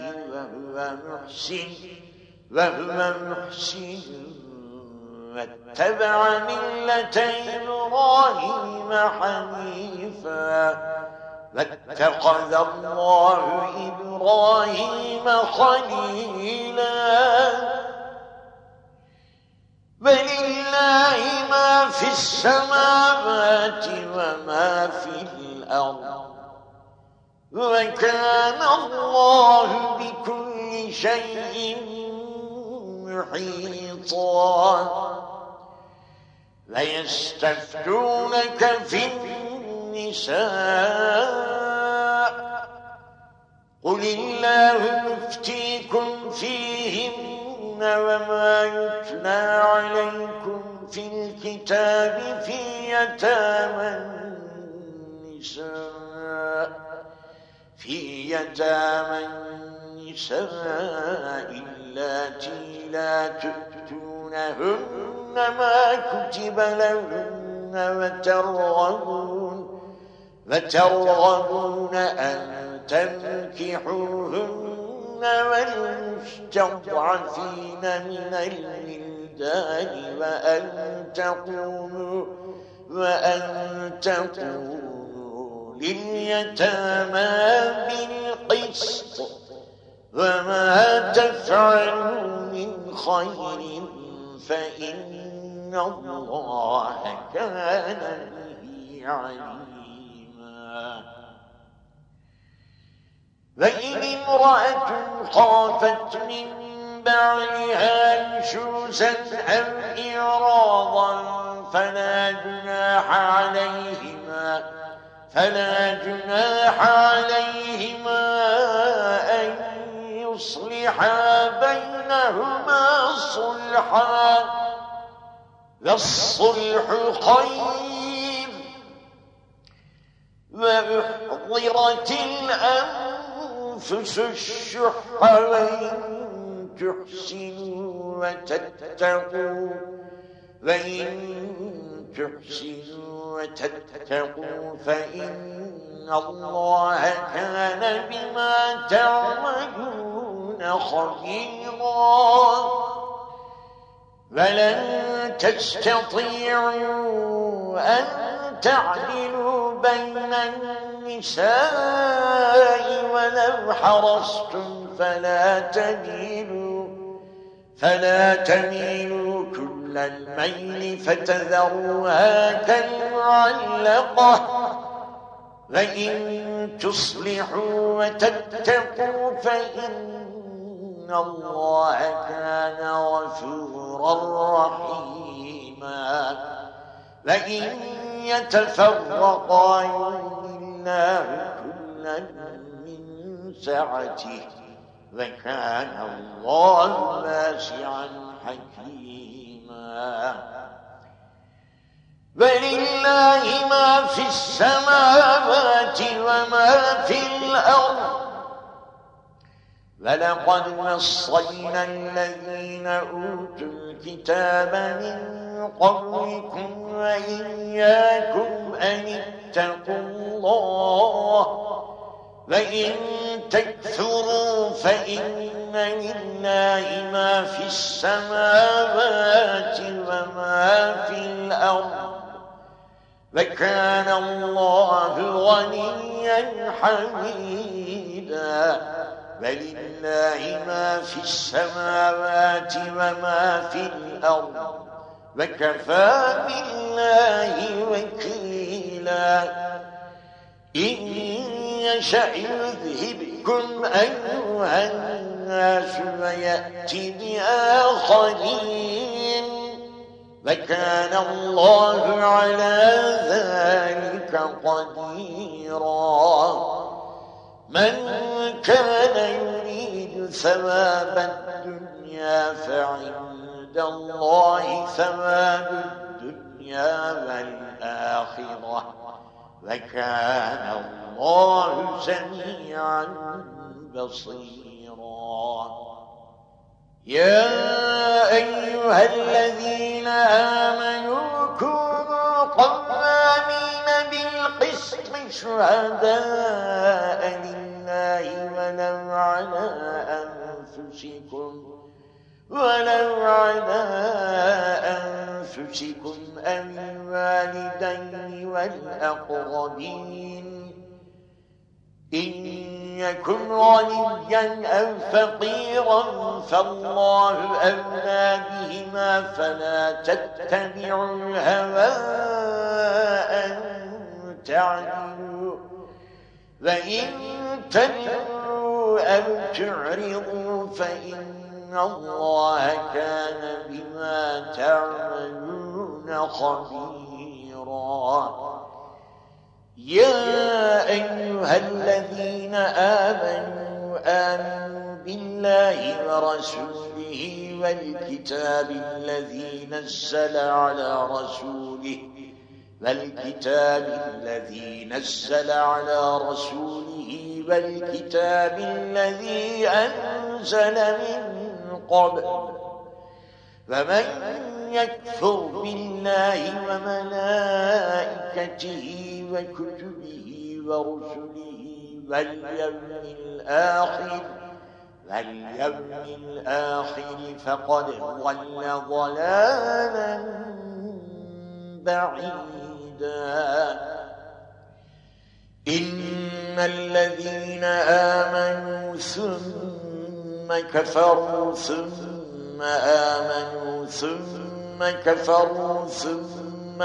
وهو محسن واتبع ملة إبراهيم حنيفا واتخذ الله إبراهيم خليلا ولله ما في السماوات وما في الأرض وكان الله بكل شيء محيطا ليستفتونك في النساء قل الله يفتيكم فيهن وما يتلى عليكم في الكتاب في يتامى النساء اللاتي لا تؤتونهن ما كتب لهن وترغبون أن تنكحوهن والمستضعفين من الولدان وأن تقوموا لليتامى بالقسط وما تفعلوا من خير فإن الله كان به عليما وإن امرأة خافت من بعلها نشوزا أو إعراضا فلا جناح عليهما أن يصلحا وأصلحا بينهما صلحا والصلح خير وأحضرت الأنفس الشح وإن تحسنوا وتتقوا فإن الله كان بما تعملون خبيرا ولن تستطيعوا أن تعدلوا بين النساء ولو حرصتم فلا تميلوا كل الميل فتذروها كالمعلقة وإن تصلحوا وتتقوا فإن الله كان غفورا رحيما وإن يتفرقا يغني الله كلا من سعته وكان الله واسعا حكيما ولله ما في السماوات وما في الأرض ولقد وصينا الذين أوتوا الكتاب من قبلكم وإياكم أن اتقوا الله وإن تكفروا فإن لله ما في السماوات وما في الأرض وكان الله غنيا حميدا ولله ما في السماوات وما في الأرض وكفى بالله وكيلا إن يشأ يذهبكم أيها الناس ويأتي بآخرين وكان الله على ذلك قديرا من كان يريد ثواب الدنيا فعند الله ثواب الدنيا والآخرة وكان الله سميعا بصيرا يا أيها الذين آمنوا كونوا قوامين بالقسط شهداء لله ولو على أنفسكم أو الوالدين والأقربين إن يكن غنيا أو فقيرا فالله أولى بهما فلا تتبعوا الهوى أن تعدلوا وإن تلووا أو تعرضوا فإن الله كان بما تعملون خبيرا يا أيها الذين آمنوا بالله ورسوله والكتاب الذي نزل على رسوله والكتاب الذي أنزل من قبل فمن يكفر بالله وملائكته وكتبه ورسله واليوم الآخر فقد ضل ضلالا بعيدا إن الذين آمنوا ثم كفروا ثم آمنوا ثم كفروا ثم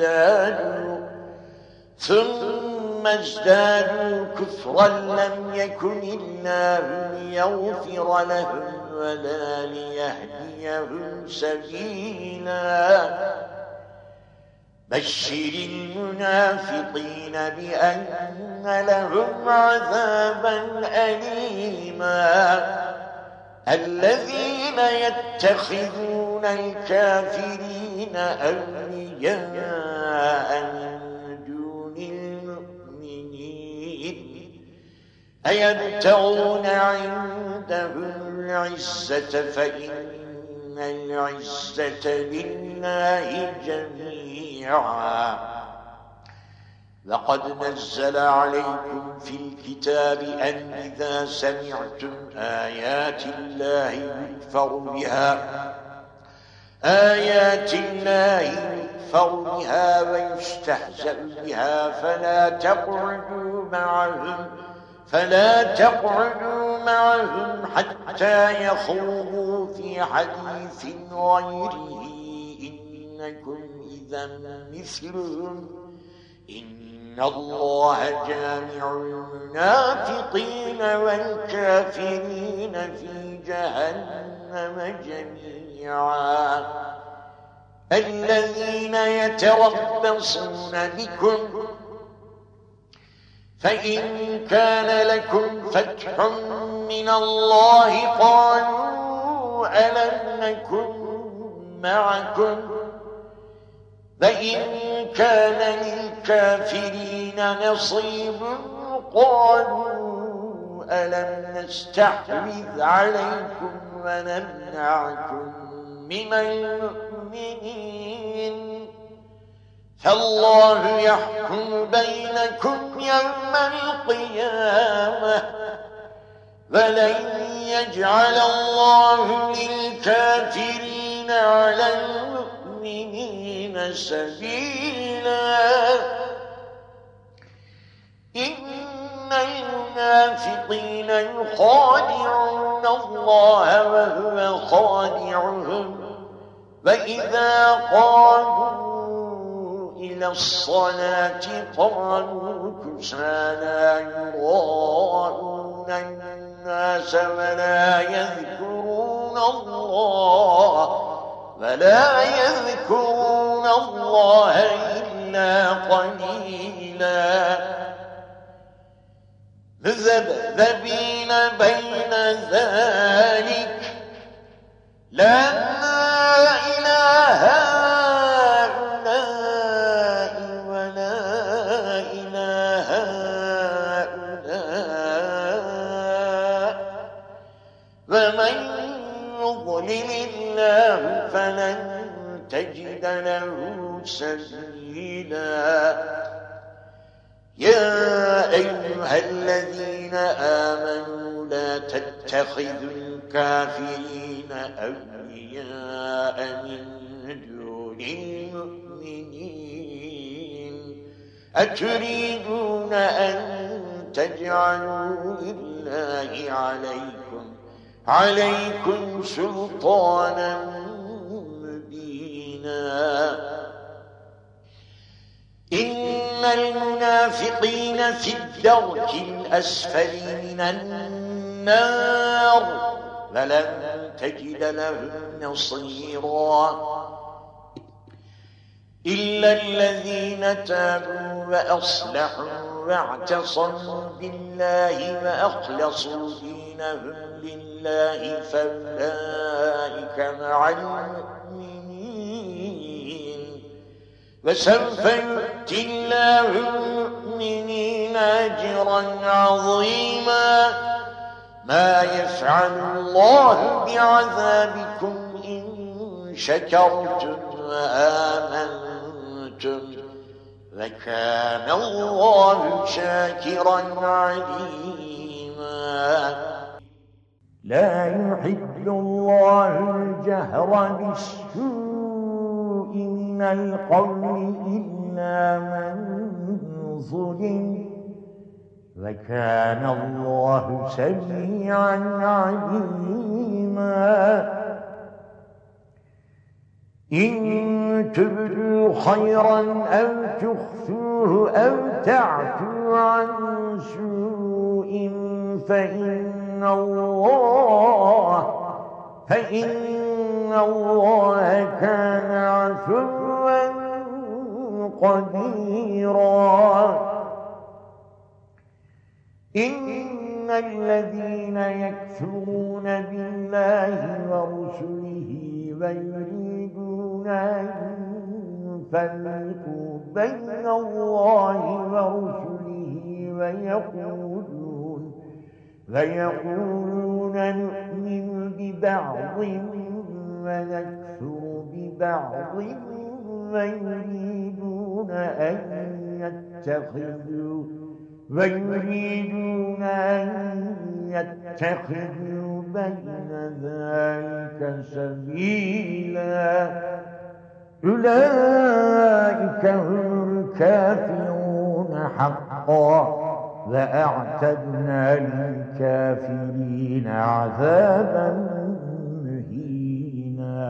ازدادوا كفرا لم يكن الله ليغفر لهم ولا ليهديهم سبيلا بشر المنافقين بأن لهم عذابا أليما الذين يتخذون الكافرين أولياء من دون المؤمنين أيبتغون عندهم العزة فإن العزة لله جميعا لقد نزل عليكم في الكتاب أن إذا سمعتم آيات الله يكفر بها ويستهزأ بها فلا تقعدوا معهم حتى يخوضوا في حديث غيره إنكم إذا مثلهم إن الله جامع المنافقين والكافرين في جهنم جميعا الذين يتربصون بكم فإن كان لكم فتح من الله قالوا ألم نكن معكم فإن كان للكافرين نصيب قالوا ألم نستحوذ عليكم ونمنعكم من المؤمنين فالله يحكم بينكم يوم القيامة ولن يجعل الله للكافرين على المؤمنين سبيلا إن المنافقين يخادعون الله وهو خادعهم وإذا قاموا إلى الصلاة قاموا كسالى يراءون الناس ولا يذكرون الله إلا قليلا مذبذبين بين ذلك لا إله هؤلاء ولا إله هؤلاء ومن يضلل الله فلن تجد له سبيلا يا أيها الذين آمنوا لا تتخذوا الكافرين أولياء من دون المؤمنين أتريدون أن تجعلوا لله عليكم سلطانا مبينا إن المنافقين في الدرك الأسفل من النار ولن تجد لهم نصيرا إلا الذين تابوا وأصلحوا واعتصموا بالله وأخلصوا دينهم لله فأولئك مع المؤمنين وسوف يؤتي الله المؤمنين أجرا عظيما ما يفعل الله بعذابكم إن شكرتم وآمنتم وكان الله شاكرا عليما لا يحب الله الجهر بالسوء من القول إلا من ظلم وكان الله سميعا عليما إن تبدوا خيرا أو تخفوه أو تعفوا عن سوء فإن الله كان عفوا قديرا إن الذين يكفرون بالله ورسله ويريدون أن يفرقوا بين الله ورسله ويقولون نؤمن ببعض ونكفر ببعض ويريدون أن يتخذوا بين ذلك سبيلا أولئك هم الكافرون حقا وأعتدنا للكافرين عذابا مهينا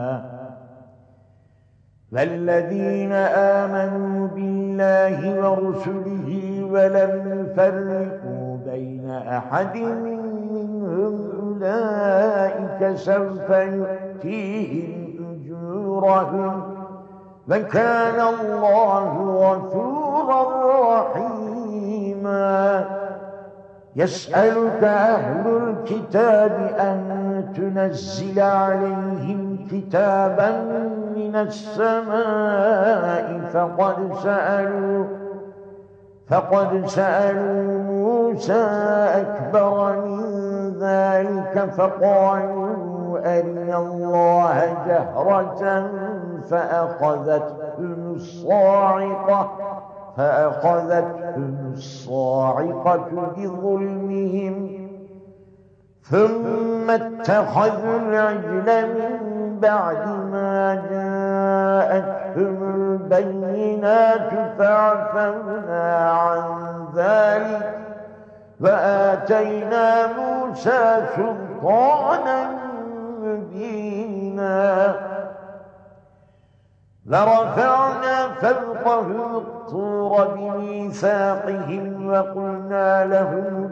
والذين آمنوا بالله ورسله ولم يفرقوا بين أحد منهم أولئك سوف يؤتيهم أجورهم وكان الله غفورا رحيما يسألك أهل الكتاب أن تنزل عليهم كتابا من السماء فقد سألوا موسى أكبر من ذلك فقالوا أرنا الله جهرة فأخذتهم الصاعقة بظلمهم ثم اتخذوا العجل من بعد ما جاءتهم البينات فعفونا عن ذلك وآتينا موسى سلطانا مبينا لرفعنا فوقهم الطور بميثاقهم وقلنا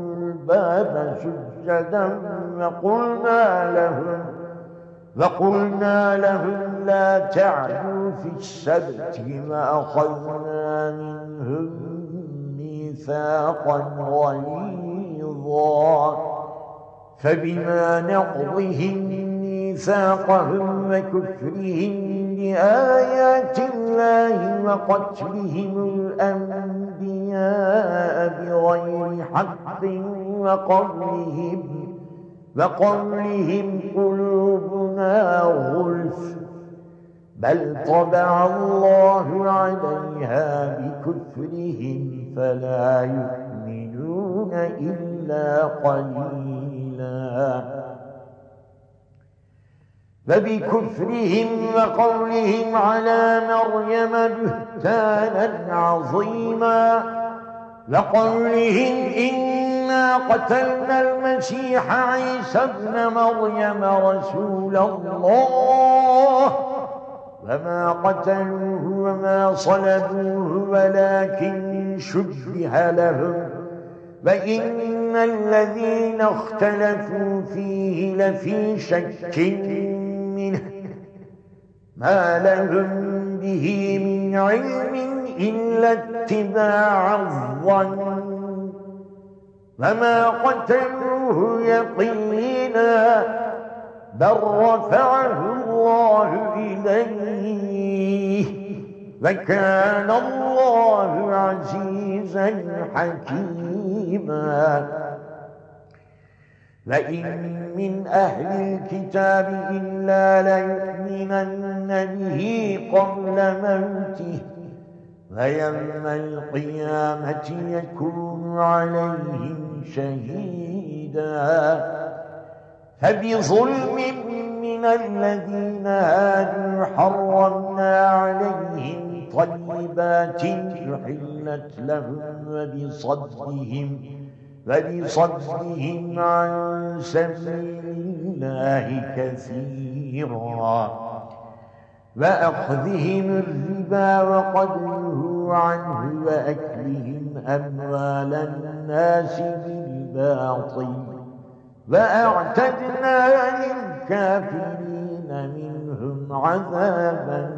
لهم لا تعدوا في السبت وأخذنا منهم ميثاقا غليظا فبما نقضهم ميثاقهم وكفرهم بآيات الله وقتلهم الأنبياء بغير حق وقولهم قلوبنا غلف بل طبع الله عليها بكفرهم فلا يؤمنون إلا قليلا فبكفرهم وقولهم على مريم بهتانا عظيما وقولهم إنا قتلنا المسيح عيسى ابن مريم رسول الله وما قتلوه وما صلبوه ولكن شبه لهم وإن الذين اختلفوا فيه لفي شك منه ما لهم به من علم إلا اتباع الظن وما قتلوه يقينا بل رفعه الله إليه وكان الله عزيزا حكيما وإن من أهل الكتاب إلا ليؤمنن به قبل موته ويوم القيامة يكون عليهم شهيدا فبظلم من الذين هادوا حرمنا عليهم طيبات أحلت لهم وبصدهم عن سبيل الله كثيرا وأخذهم الربا وقد نهوا عنه وأكلهم أموال الناس بالباطل وأعتدنا للكافرين منهم عذابا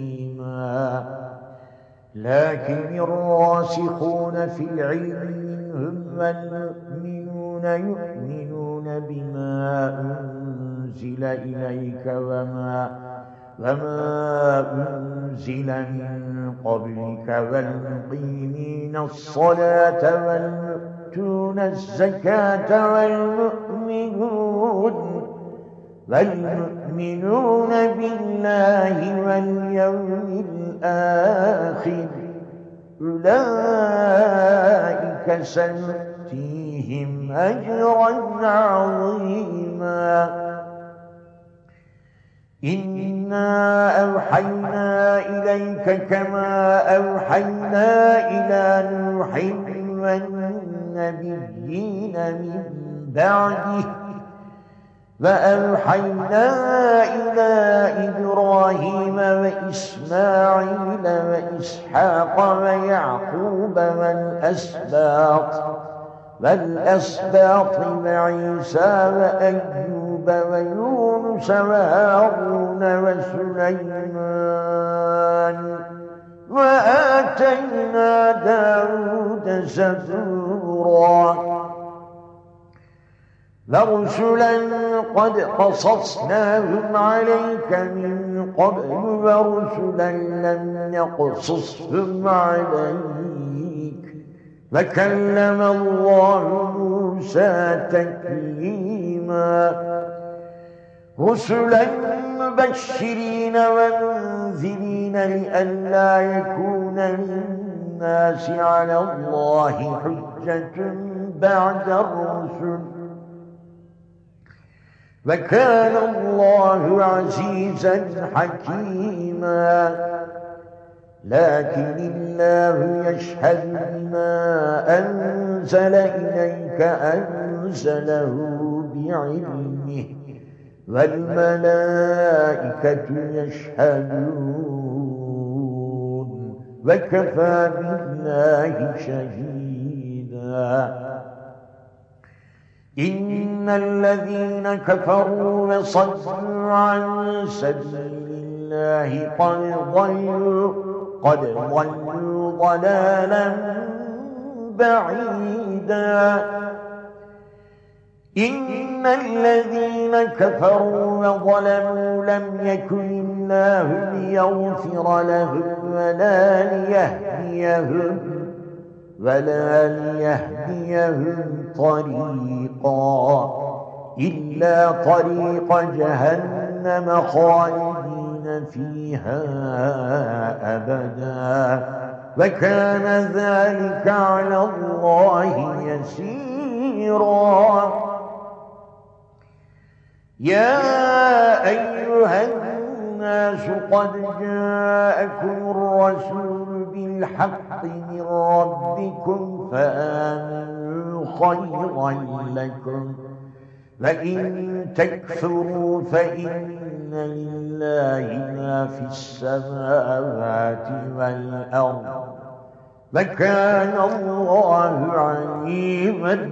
أليما لكن الراسخون في العلم منهم والمؤمنون يؤمنون بما أنزل إليك وما أنزل من قبلك والمقيمين الصلاة والمؤتون الزكاة والمؤمنون بالله واليوم الآخر أولئك سنؤتيهم أجرا عظيما إنا أوحينا إليك كما أوحينا إلى نوح والنبيين من بعده وأوحينا إلى إبراهيم وإسماعيل وإسحاق ويعقوب والأسباط وعيسى وأيوب ويونس وهارون وسليمان وآتينا داود زبورا ورسلا قد قصصناهم عليك من قبل ورسلا لم نقصصهم عليك وكلم الله موسى تكليما رسلا مبشرين ومنذرين لئلا يكون للناس على الله حجة بعد الرسل وكان الله عزيزا حكيما لكن الله يشهد بما أنزل إليك أنزله بعلمه والملائكة يشهدون وكفى بالله شهيدا إن الذين كفروا وصدوا عن سبيل الله قد ضلوا ضلالا بعيدا إن الذين كفروا وظلموا لم يكن الله ليغفر لهم ولا ليهديهم طريقا إلا طريق جهنم خالدين فيها أبدا وكان ذلك على الله يسيرا يا أيها الناس قد جاءكم الرسول بالحق من ربكم فآمنوا خيرا لكم وإن تكفروا فإن لله ما في السماوات والأرض وكان الله عليما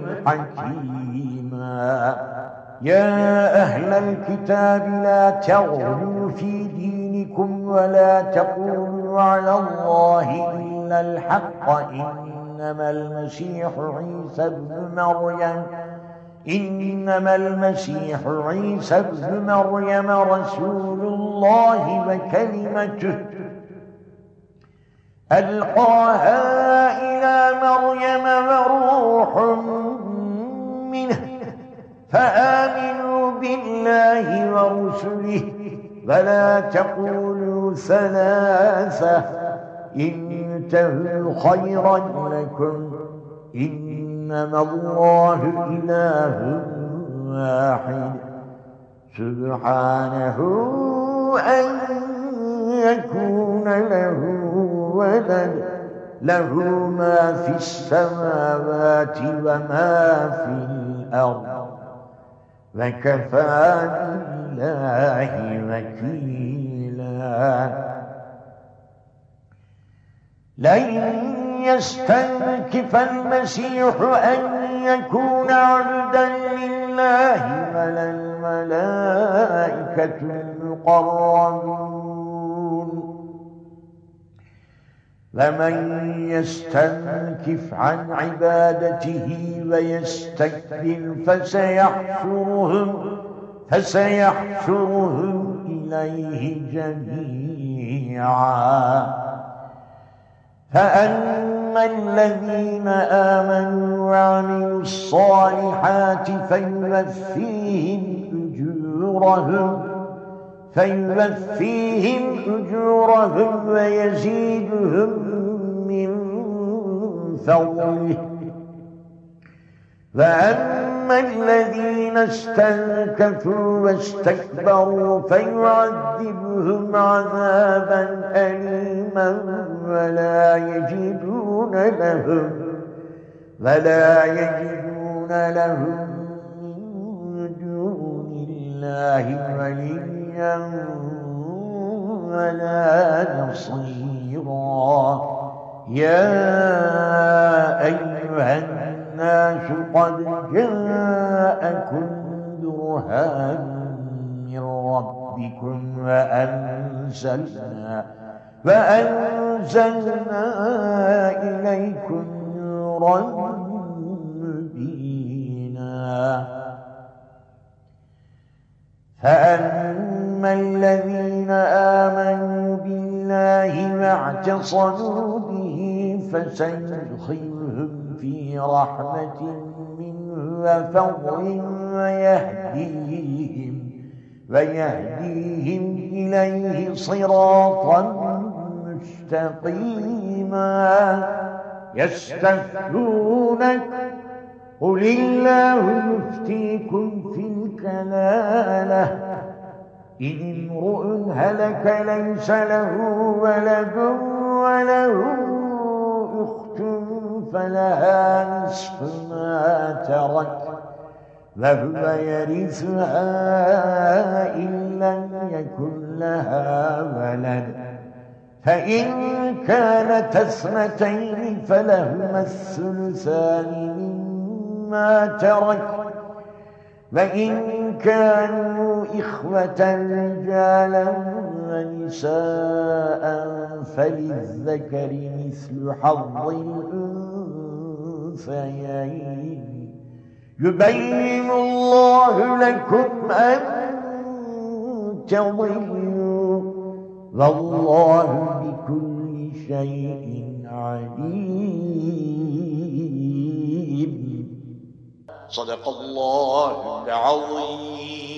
حكيما يا أهل الكتاب لا تغلوا في دينكم ولا تقولوا على الله إلا الحق إنما المسيح عيسى ابن مريم رسول الله وكلمته ألقاها إلى مريم وروح منه فآمنوا بالله ورسله ولا تقولوا ثلاثة انتهوا خيرا لكم إنما الله إله واحد سبحانه أن يكون له ولد له ما في السماوات وما في الأرض وكفى بالله وكيلا لن يستنكف المسيح أن يكون عبدا لله ولا الملائكة المقربون ومن يستنكف عن عبادته ويستكبر فسيحشرهم إليه جميعا. فأما الذين آمنوا وعملوا الصالحات فيوفيهم أجورهم ويزيدهم من فضله. وأما الذين استنكفوا واستكبروا فيعذبهم عذابا أليما ولا يجدون لهم من دون الله وليا ولا نصيرا. يا أيها الناس قد جاءكم برهان من ربكم وأنزلنا إليكم نورا مبينا. فأما الذين آمنوا بالله واعتصموا به فسيدخلهم في رحمة منه وفضل ويهديهم إليه صراطا مستقيما. يستفتونك قل الله يفتيكم في الكلالة إن امرؤ هلك ليس له ولد وله أخت فلها نصف ما ترك وهو يرثها إن لم يكن لها ولد. فإن كانت اثنتين فلهما الثلثان مما ترك وإن كانوا إخوة رجالا ونساء فللذكر مثل حظ الأنثيين. يبين الله لكم أن تضلوا والله بكل شيء عليم. صدق الله العظيم.